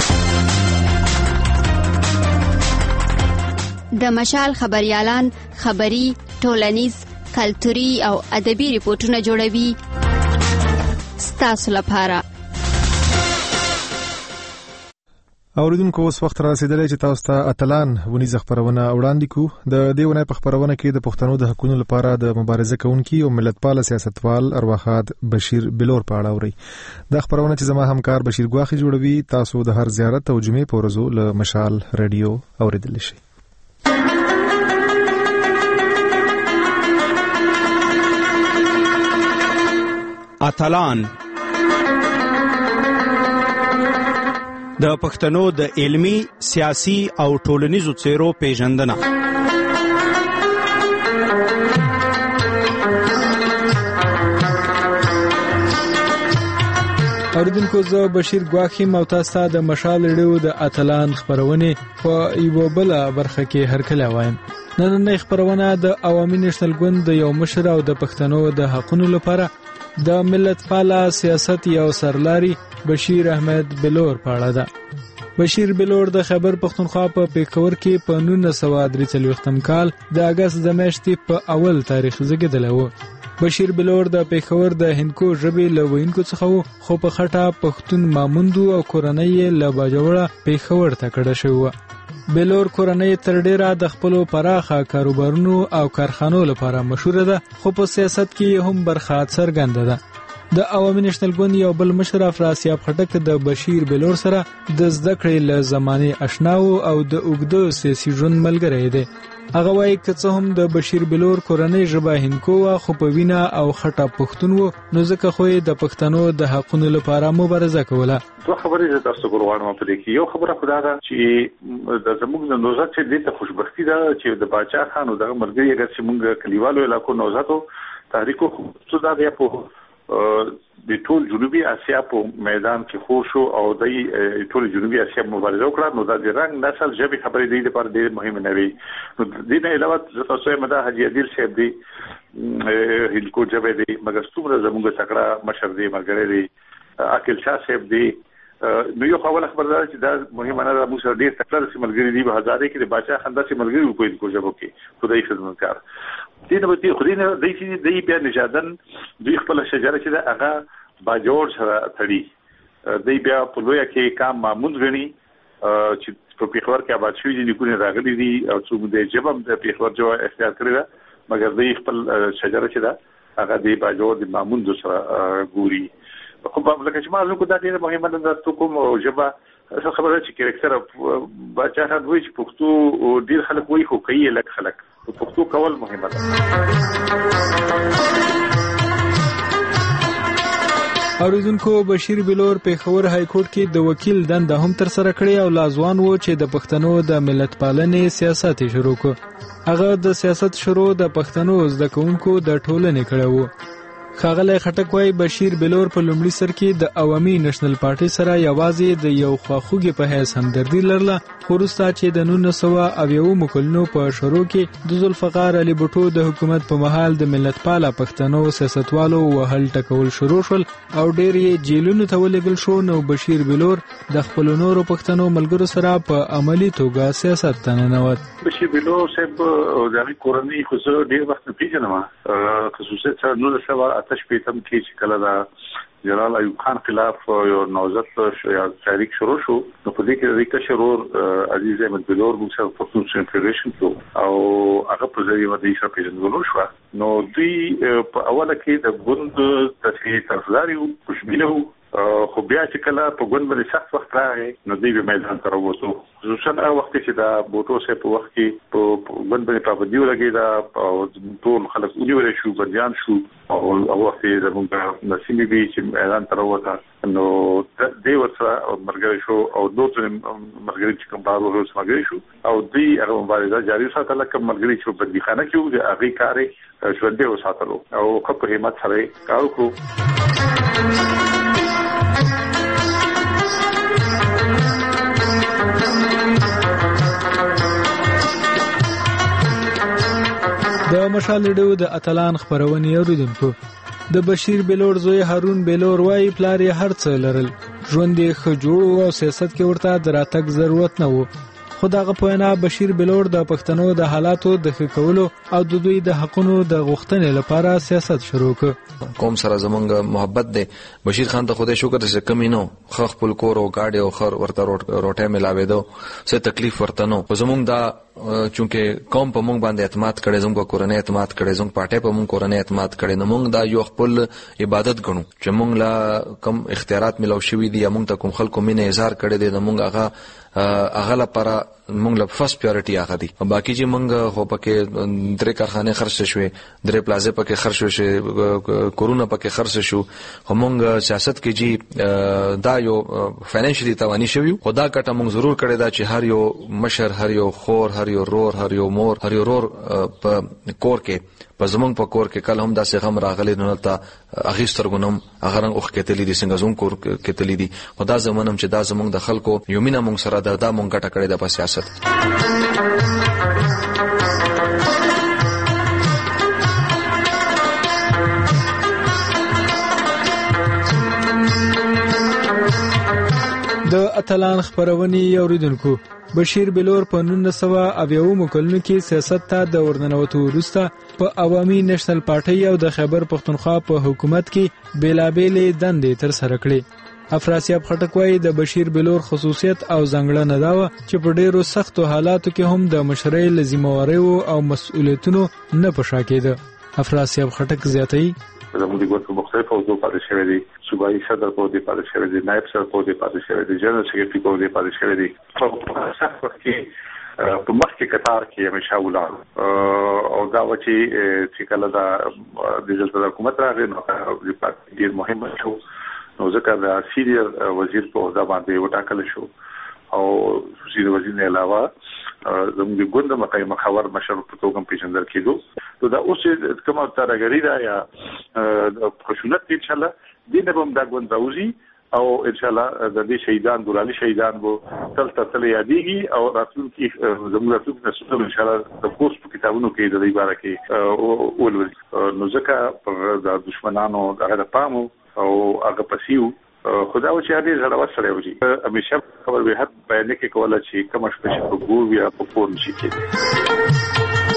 د مشال خبريالان خبري، ټولنیز، کلتوري او ادبي ریپورتونه جوړوي ستاسو لپاره. اوریدونکو اوس وخت رسیدلی چې تاسو ته اتلان ونیزه خبرونه وړاندې کو. د دې ونې په خبرونه کې د پښتنو د حقوقو لپاره د مبارزه کوونکي او ملتپال سیاستوال ارواخاد بشیر بلور په اړه اوري. د خبرونه چې زما همکار بشیر ګواخي جوړوي تاسو د هر زیارت او جمعې په ورځو له مشال رادیو اوریدلی شئ. اتلان د پښتنو د علمی، سیاسي او ټولنیزو څیرو پیژندنه. اوریدونکو زه بشیر ګواخي او تاسو ته د مشال ریډیو د اتلان خبرونه په یو بل برخه کې هرکله وایم. نن خبرونه د عوامي نېشنل ګوند د یو مشر او د پښتنو د حقوقو لپاره د ملت پاله سیاست یو سرلاري بشیر احمد بلور په اړه ده. بشیر بلور د خیبر پختونخوا په پیښور کې په 1943 کال د اگست د میاشتې په اول تاریخ زیږیدلی و. بشیر بلور د پیښور د هندکو ژبې له ویونکو څخه و خو په خټه پښتون ماموندو او کورنۍ یې له باجوړه پیښور ته کډه شوی و. بلور کورنۍ تر ډیره د خپل پراخه کاروبارونو او کارخانو لپاره مشهور ده خو په سیاست کې هم برخه څرګنده ده. د عوامي نېشنل ګوند یو بل مشر افراسیاب خټک د بشیر بلور سره د زده کړې له زمانې آشناو او د اوږده سیاسي ژوند ملګری دی. هغه وایي که څه هم د بشیر بلور کورنۍ ژبه هندکو وه خو په وینه او خټه پښتون و، نو ځکه خو یې د پښتنو د حقونو لپاره مبارزه کوله. دوه خبرې زه تاسو ته غواړم په دې کې. یو خبره خو دا ده چې د زموږ د نوزاد چې دې ته خوشبختي ده چې د باچا خان او دغه ملګري اگر چې موږ کلیوالو علاقو نوزادو تحریکو خو دا دی په د ټول جنوبي اسیا په میدان کې خو شو او د ټول جنوبي اسیا مبارزه وکړه. نو دا د رنګ نسل ژبې خبرې دي لپاره ډېر مهمه نه وي. نو د دې نه علاوه تاسو یې مدا حاجی عادل صاحب دی هندکو ژبې دی مګر څومره زموږ تکړه مشر دی ملګری دی عاقل شاه صاحب دی. نو یو خبره خبردار چې دا مهمه نه ده موږ سره ډېر تکړه ملګری دي په هزاره کې د باچا خان داسې ملګری په هندکو ژبو کې خدای خدمتګار دینه به دې خدای نه دی چې دی بیا نشادن دوی خپل شجره چې دا هغه باجوړ سره تړي دی بیا په لویا کې کام معمول غني چې په پیښور کې آباد شوی دي نیکونه راغلي دي او څومره د جبم د پیښور جو اختیار کړی دا مګر دی خپل شجره چې دا هغه دی باجوړ د معمول سره ګوري. خو په لکه چې ما زه کو دا ډیره مهمه ده چې کوم ژبه څه خبره چې کریکټر باچا خان وایي چې پښتو ډیر خلک وایي خو کوي لکه خلک پښتو کول مهمه ده. اوریدونکو بشیر بلور پیښور های کورټ کې د وکیل دنده هم تر سره کړې او لازوان و چې د پښتنو د ملت پالنې سیاست شروع کړ. هغه د سیاست شروع د پښتنو زده کوونکو د ټولنې کړه و. ښاغلی خټک وایي بشیر بلور په لومړي سر کې د عوامي نېشنل پارټۍ سره یوازې د یو خواخوږي په حیث همدردي لرله، خو وروسته چې د 1990 کلونو په شروع کې د ذوالفقار علي بوټو د حکومت په مهال د ملت پاله پښتنو سیاستوالو وهل ټکول شروع شول او ډېر یې جیلونو ته ولېږل شو، نو بشیر بلور د خپلو نورو پښتنو ملګرو سره په عملي توګه سیاست ته ننوت. بشیر بلور صاحب د هغې کورنۍ خو زه ډېر وخت نه پېژنم، خصوصیت 1988 کې چې کله د جنرال ایوب خان خلاف یو نوزاد تحریک شروع شو، نو په دې کې د کشر ورور عزیز احمد بلور موږ سره پښتون فدریشن کې او هغه په ځای باندې سره پیژندل شو. نو دوی په اوله کې د ګوند د طرفداري خوشبینه وو، خو بیا چې کله په ګوند باندې سخت وخت راغی نو دوی به میدان ته راووتو. خصوصا هغه وخت چې د بوټو صاحب په وخت کې په ګوند باندې پابندي ولګېده او ټول خلک ونیول شو، بندیان شو او هغه وخت یې زموږ نسیمې بي چې میدان ته راووته نو دی ورسره ملګری شو او نور ملګري چې کوم بار ورسره ملګري شو او دوی هغه مبارزه جاري وساتله. کوم ملګري چې په بندیخانه کې وو د هغې کار یې ژوندی وساتلو او ښه په همت سره یې کار وکړو. د مشال ریډیو د اتلان خبرونې اوریدونکو، د بشیر بلور زوی هارون بلور وایي پلار یې هر څه لرل، ژوند یې ښه جوړ او سیاست کې ورته د راتګ ضرورت نه و. خو دغه په وینا بشیر بلور د پښتنو د حالاتو د ښه کولو او د دوی د حقونو د غوښتنې لپاره سیاست شروع کړ. قوم سره زمونږ محبت دی. بشیر خان ته خدای شکر چې کمی نو خپل کور او گاډي او خر ورته روټه ملاوي دو څه تکلیف ورته نو. زمونږ دا چونکه قوم په مونږ باندې اعتماد کړي، زموږ کورنۍ اعتماد کړي، زموږ پارټي په مونږ کورنۍ اعتماد کړي، نو مونږ دا یو خپل عبادت ګڼو چې مونږ لا کم اختیارات ملو شوي دي، مونږ ته کوم خلکو مینه اظهار کړي دي، نو مونږ هغه لپاره مونږ له فرست پریورټي هغه دي. باقي چې مونږ خو پکې درې کارخانه خرڅ شوې، درې پلازه پکې خرڅ شوې، کورونا پکې خرڅ شو، خو مونږ سیاست کې جی دا یو فاینانشلی توانی شوی، خدا کټه مونږ ضرور کړی دا چې هر یو مشر، هر یو خور، هر یو رور، هر یو مور، هر یو رور په کور کې په زمونږ په کور کې کله هم داسې غم راغلی نو ته هغې سترګو هغه رنګ اوښ کتلی دي څنګه زموږ کور کتلی دي. خو دا زه منم چې دا زمونږ د خلکو یو مینه مونږ سره ده، دا مونږ ګټه کړې ده په سیاست. د اتلان خبرونې اوریدونکو، بشیر بلور په 1990 کلونو کې سیاست ته د ورننوتو وروسته په عوامي نېشنل پارټۍ او د خیبر پښتونخوا په حکومت کې بیلابېلې دندې ترسره کړې. افراسیاب خټک وایي د بشیر بلور خصوصیت او ځانګړنه دا وه چې په ډېرو سختو حالاتو کې هم د مشرۍ له ذمهواریو او مسؤلیتونو نه په شا کېده. افراسیاب خټک زیاتوي زموږ د ګوند په مختلفو عضو پاتې شوی دي، صوبایي صدر په دې پاتې شوی دی، نائب صدر په دې پاتې شوی دی، جنرال سیکریټري په دې پاتې شوی دی. په اساس کې په مخکې قطار کې همیشه ولاړ او دا چې کله دا د دلته حکومت راغی نو ډېر مهم شو، نو ځکه د سینیئر وزیر په عہده باندې وټاکل شو او سینیئر وزیر نه علاوه زموږ ګوند مخاور مشر په توګه پیژندل کېدو. نو دا اوس کومه ترګری دا یا خشونت ان شاء الله دینه هم دا ګوند راوځي او ان شاء الله د دې شهیدان ګورالي شهیدان وو تل یادېږي او راتلونکي زموږ راتلونکي نسلونه ان شاء الله د کورس په کتابونو کې د دې باره کې ولولي. نو ځکه د دشمنانو دغه پامو او هغه پسیو خدا و چې هغه زړه سره وږي همیشه خبر به حد بیان کې کوله چې کوم شپه په ګور یا په فون شي کې.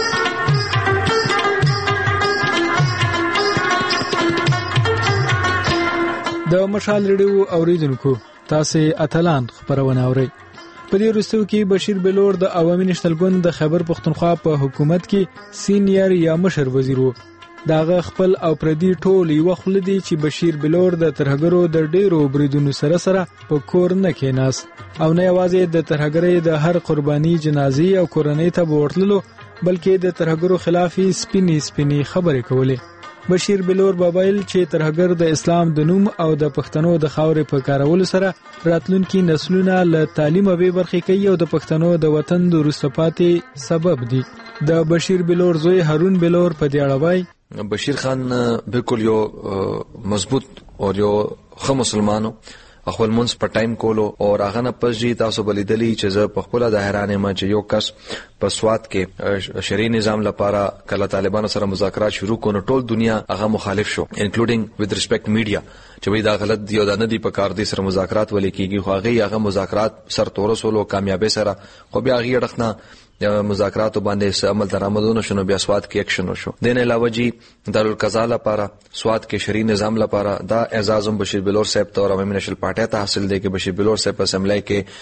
د مشال ریډیو اوریدونکو تاسو اتلان خبرونه اورئ. په دې وروستیو کې بشیر بلور د عوامي نشنل ګوند د خیبر پښتونخوا په حکومت کې سینیئر یا مشر وزیر وو. داغه خپل او پردي ټول یو خلدي چې بشیر بلور د ترهګرو د ډیرو بریدونو سره په کور نه کېناس او نه یوازې د ترهګرۍ د هر قرباني جنازي او کورنۍ ته ورتللو بلکې د ترهګرو خلاف سپینی خبرې کولې. بشیر بلور بابایل چې ترهګر د اسلام د نوم او د پښتنو د خاورې په کارولو سره راتلونکي نسلونه له تعلیم به برخې کوي او د پښتنو د وطن د وروسته پاتې سبب دي. د بشیر بلور زوی هارون بلور په دې اړه وایي بشیر خان بالکل یو مضبوط او یو ښه مسلمانو خپل منځ په ټایم کولو او هغه نه پځي تاسو بلیدلی چې زه په خپل د حیرانې ما چې یو کس په سواد کې شرعي نظام لپاره کله طالبانو سره مذاکرات شروع کړو ټول دنیا هغه مخالف شو انکلودینګ وذ ریسپیکټ میډیا چې وی دا غلط دی او دا نه دی په کار دي سره مذاکرات ولې کیږي خو هغه مذاکرات سر تورسولو کامیابی سره خو بیا هغه اړخنه مذاکرات باندې عمل درآمدونه شنو بیا سواد کې اکشن وشو. دین علاوه جی دارالقضا لپاره سواد کې شرعي نظام لپاره دا اعزاز بشیر بلور صاحب ته او عوامي نشل پارټي ته حاصل دی کې بشیر بلور صاحب په اسمبلی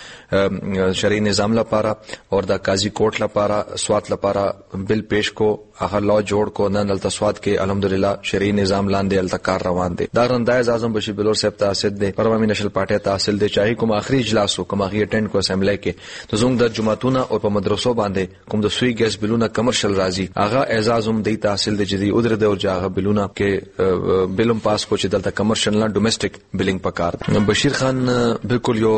کې شرعي نظام لپاره او د قاضي کوټ لپاره سواد لپاره بل پیش کو هغه لا جوړ کو نن دلته سواد کې الحمدلله شرعي نظام لاندې الته کار روان دی. دا رندای اعظم بشیر بلور صاحب ته حاصل دی پر عوامي نشل پارټي ته حاصل دی چاهي کوم اخري اجلاس کوم هغه اټینډ کو اسمبلی کې ته زوم د جمعتونه او په مدرسو باندې کوم د سوی ګیس بلونه کمرشل راځي هغه اعزاز هم دی تحصیل د جدي ادر د ورجاغه بلونه کې بلوم پاس کو چې دلته کمرشل نه ډومېسټک بلینګ پکار. بشیر خان بالکل یو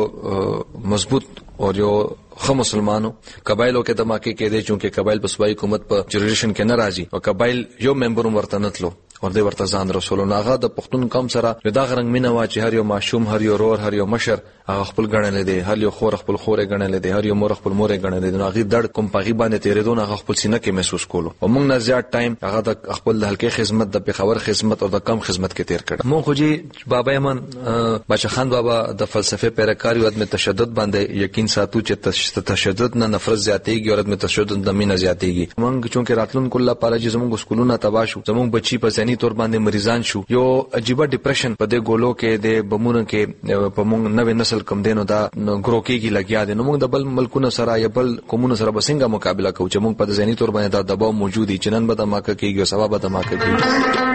مضبوط او یو ښه مسلمانو قبایلو کې دماکي کې دي چې قبایل په صوبایي حکومت په جوړیشن کې نه راځي او قبایل یو ممبر ورته نتلو اور دې ورته ځان رسول ناغه د پښتون قوم سره دا غرنګ مینه وا چې هر یو ماشوم هر یو رور هر یو مشر هغه خپل غړنل دي هر یو خور خپل خورې غړنل دي هر یو مور خپل مورې غړنل دي هغه درد کوم پغي باندې تیرېدون هغه خپل سینه کې محسوس کولو او موږ نه زیات ټایم هغه د خپل هلکې خدمت د پیښور خدمت او د کم خدمت کې تیر کړ. مو خو جی بابا یمن بچا خان بابا د فلسفه پیروکار او عدم تشدد باندې یقین ساتو چې تشدد نه نفرت زیاتېږي او عدم تشدد نه مینه زیاتېږي. موږ چونکه راتلونکو لپاره چې زموږ سکولونه تباہ شو زموږ بچي په ځاني تور باندې مریضان شو یو عجیب ډیپریشن په دې ګولو کې د بمونو کې په موږ نوې نسل کم دینو دا ګروکیږي لګیا دي. نو موږ د بل ملکونو سره یا بل قومونو سره بسنګه مقابله کوو چې موږ په ځاني تور باندې دا دباو موجود دي چې نن به د ماکه کېږي او سبا به د ماکه کېږي.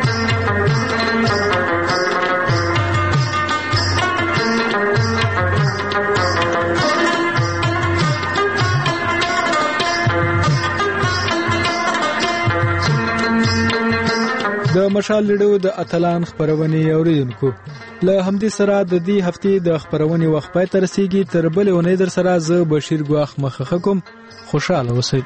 د مشال ریډیو د اتلان خبرونه اوریدونکو له همدې سره د دې هفتې د خبرونه وخت پای تر رسیدي تر بل ونې در سره ز بشیر ګواخ مخخه کوم خوشاله اوسئ.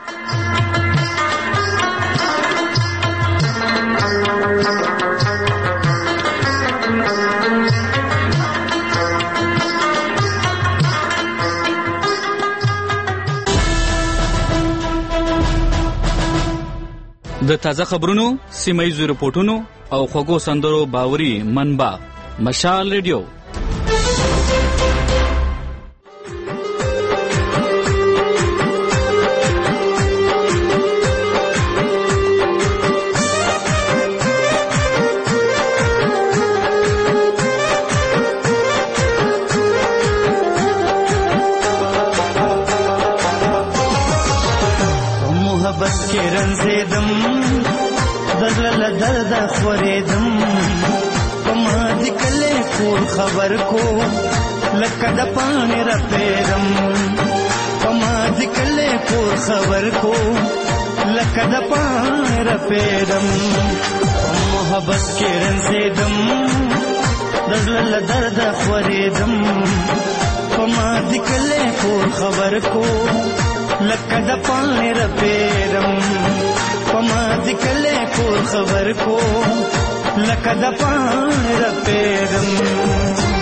د تازه خبرونو سیمایي رپورټونو او خوږو سندرو باوري منبع مشال ریډیو. محبت کې رنځېدم دزله درد خورېدم کور خبر کو لکه د پاڼې رپېدم پما دې کله کور خبر کو لکه د پاڼې رپېدم محبت کې رنځېدم د زړه له درده خورېدم پما دې کله کور خبر کو لکه د پاڼې رپېدم پما دې کله کور خبر کو لکه د پاڼې رپېدم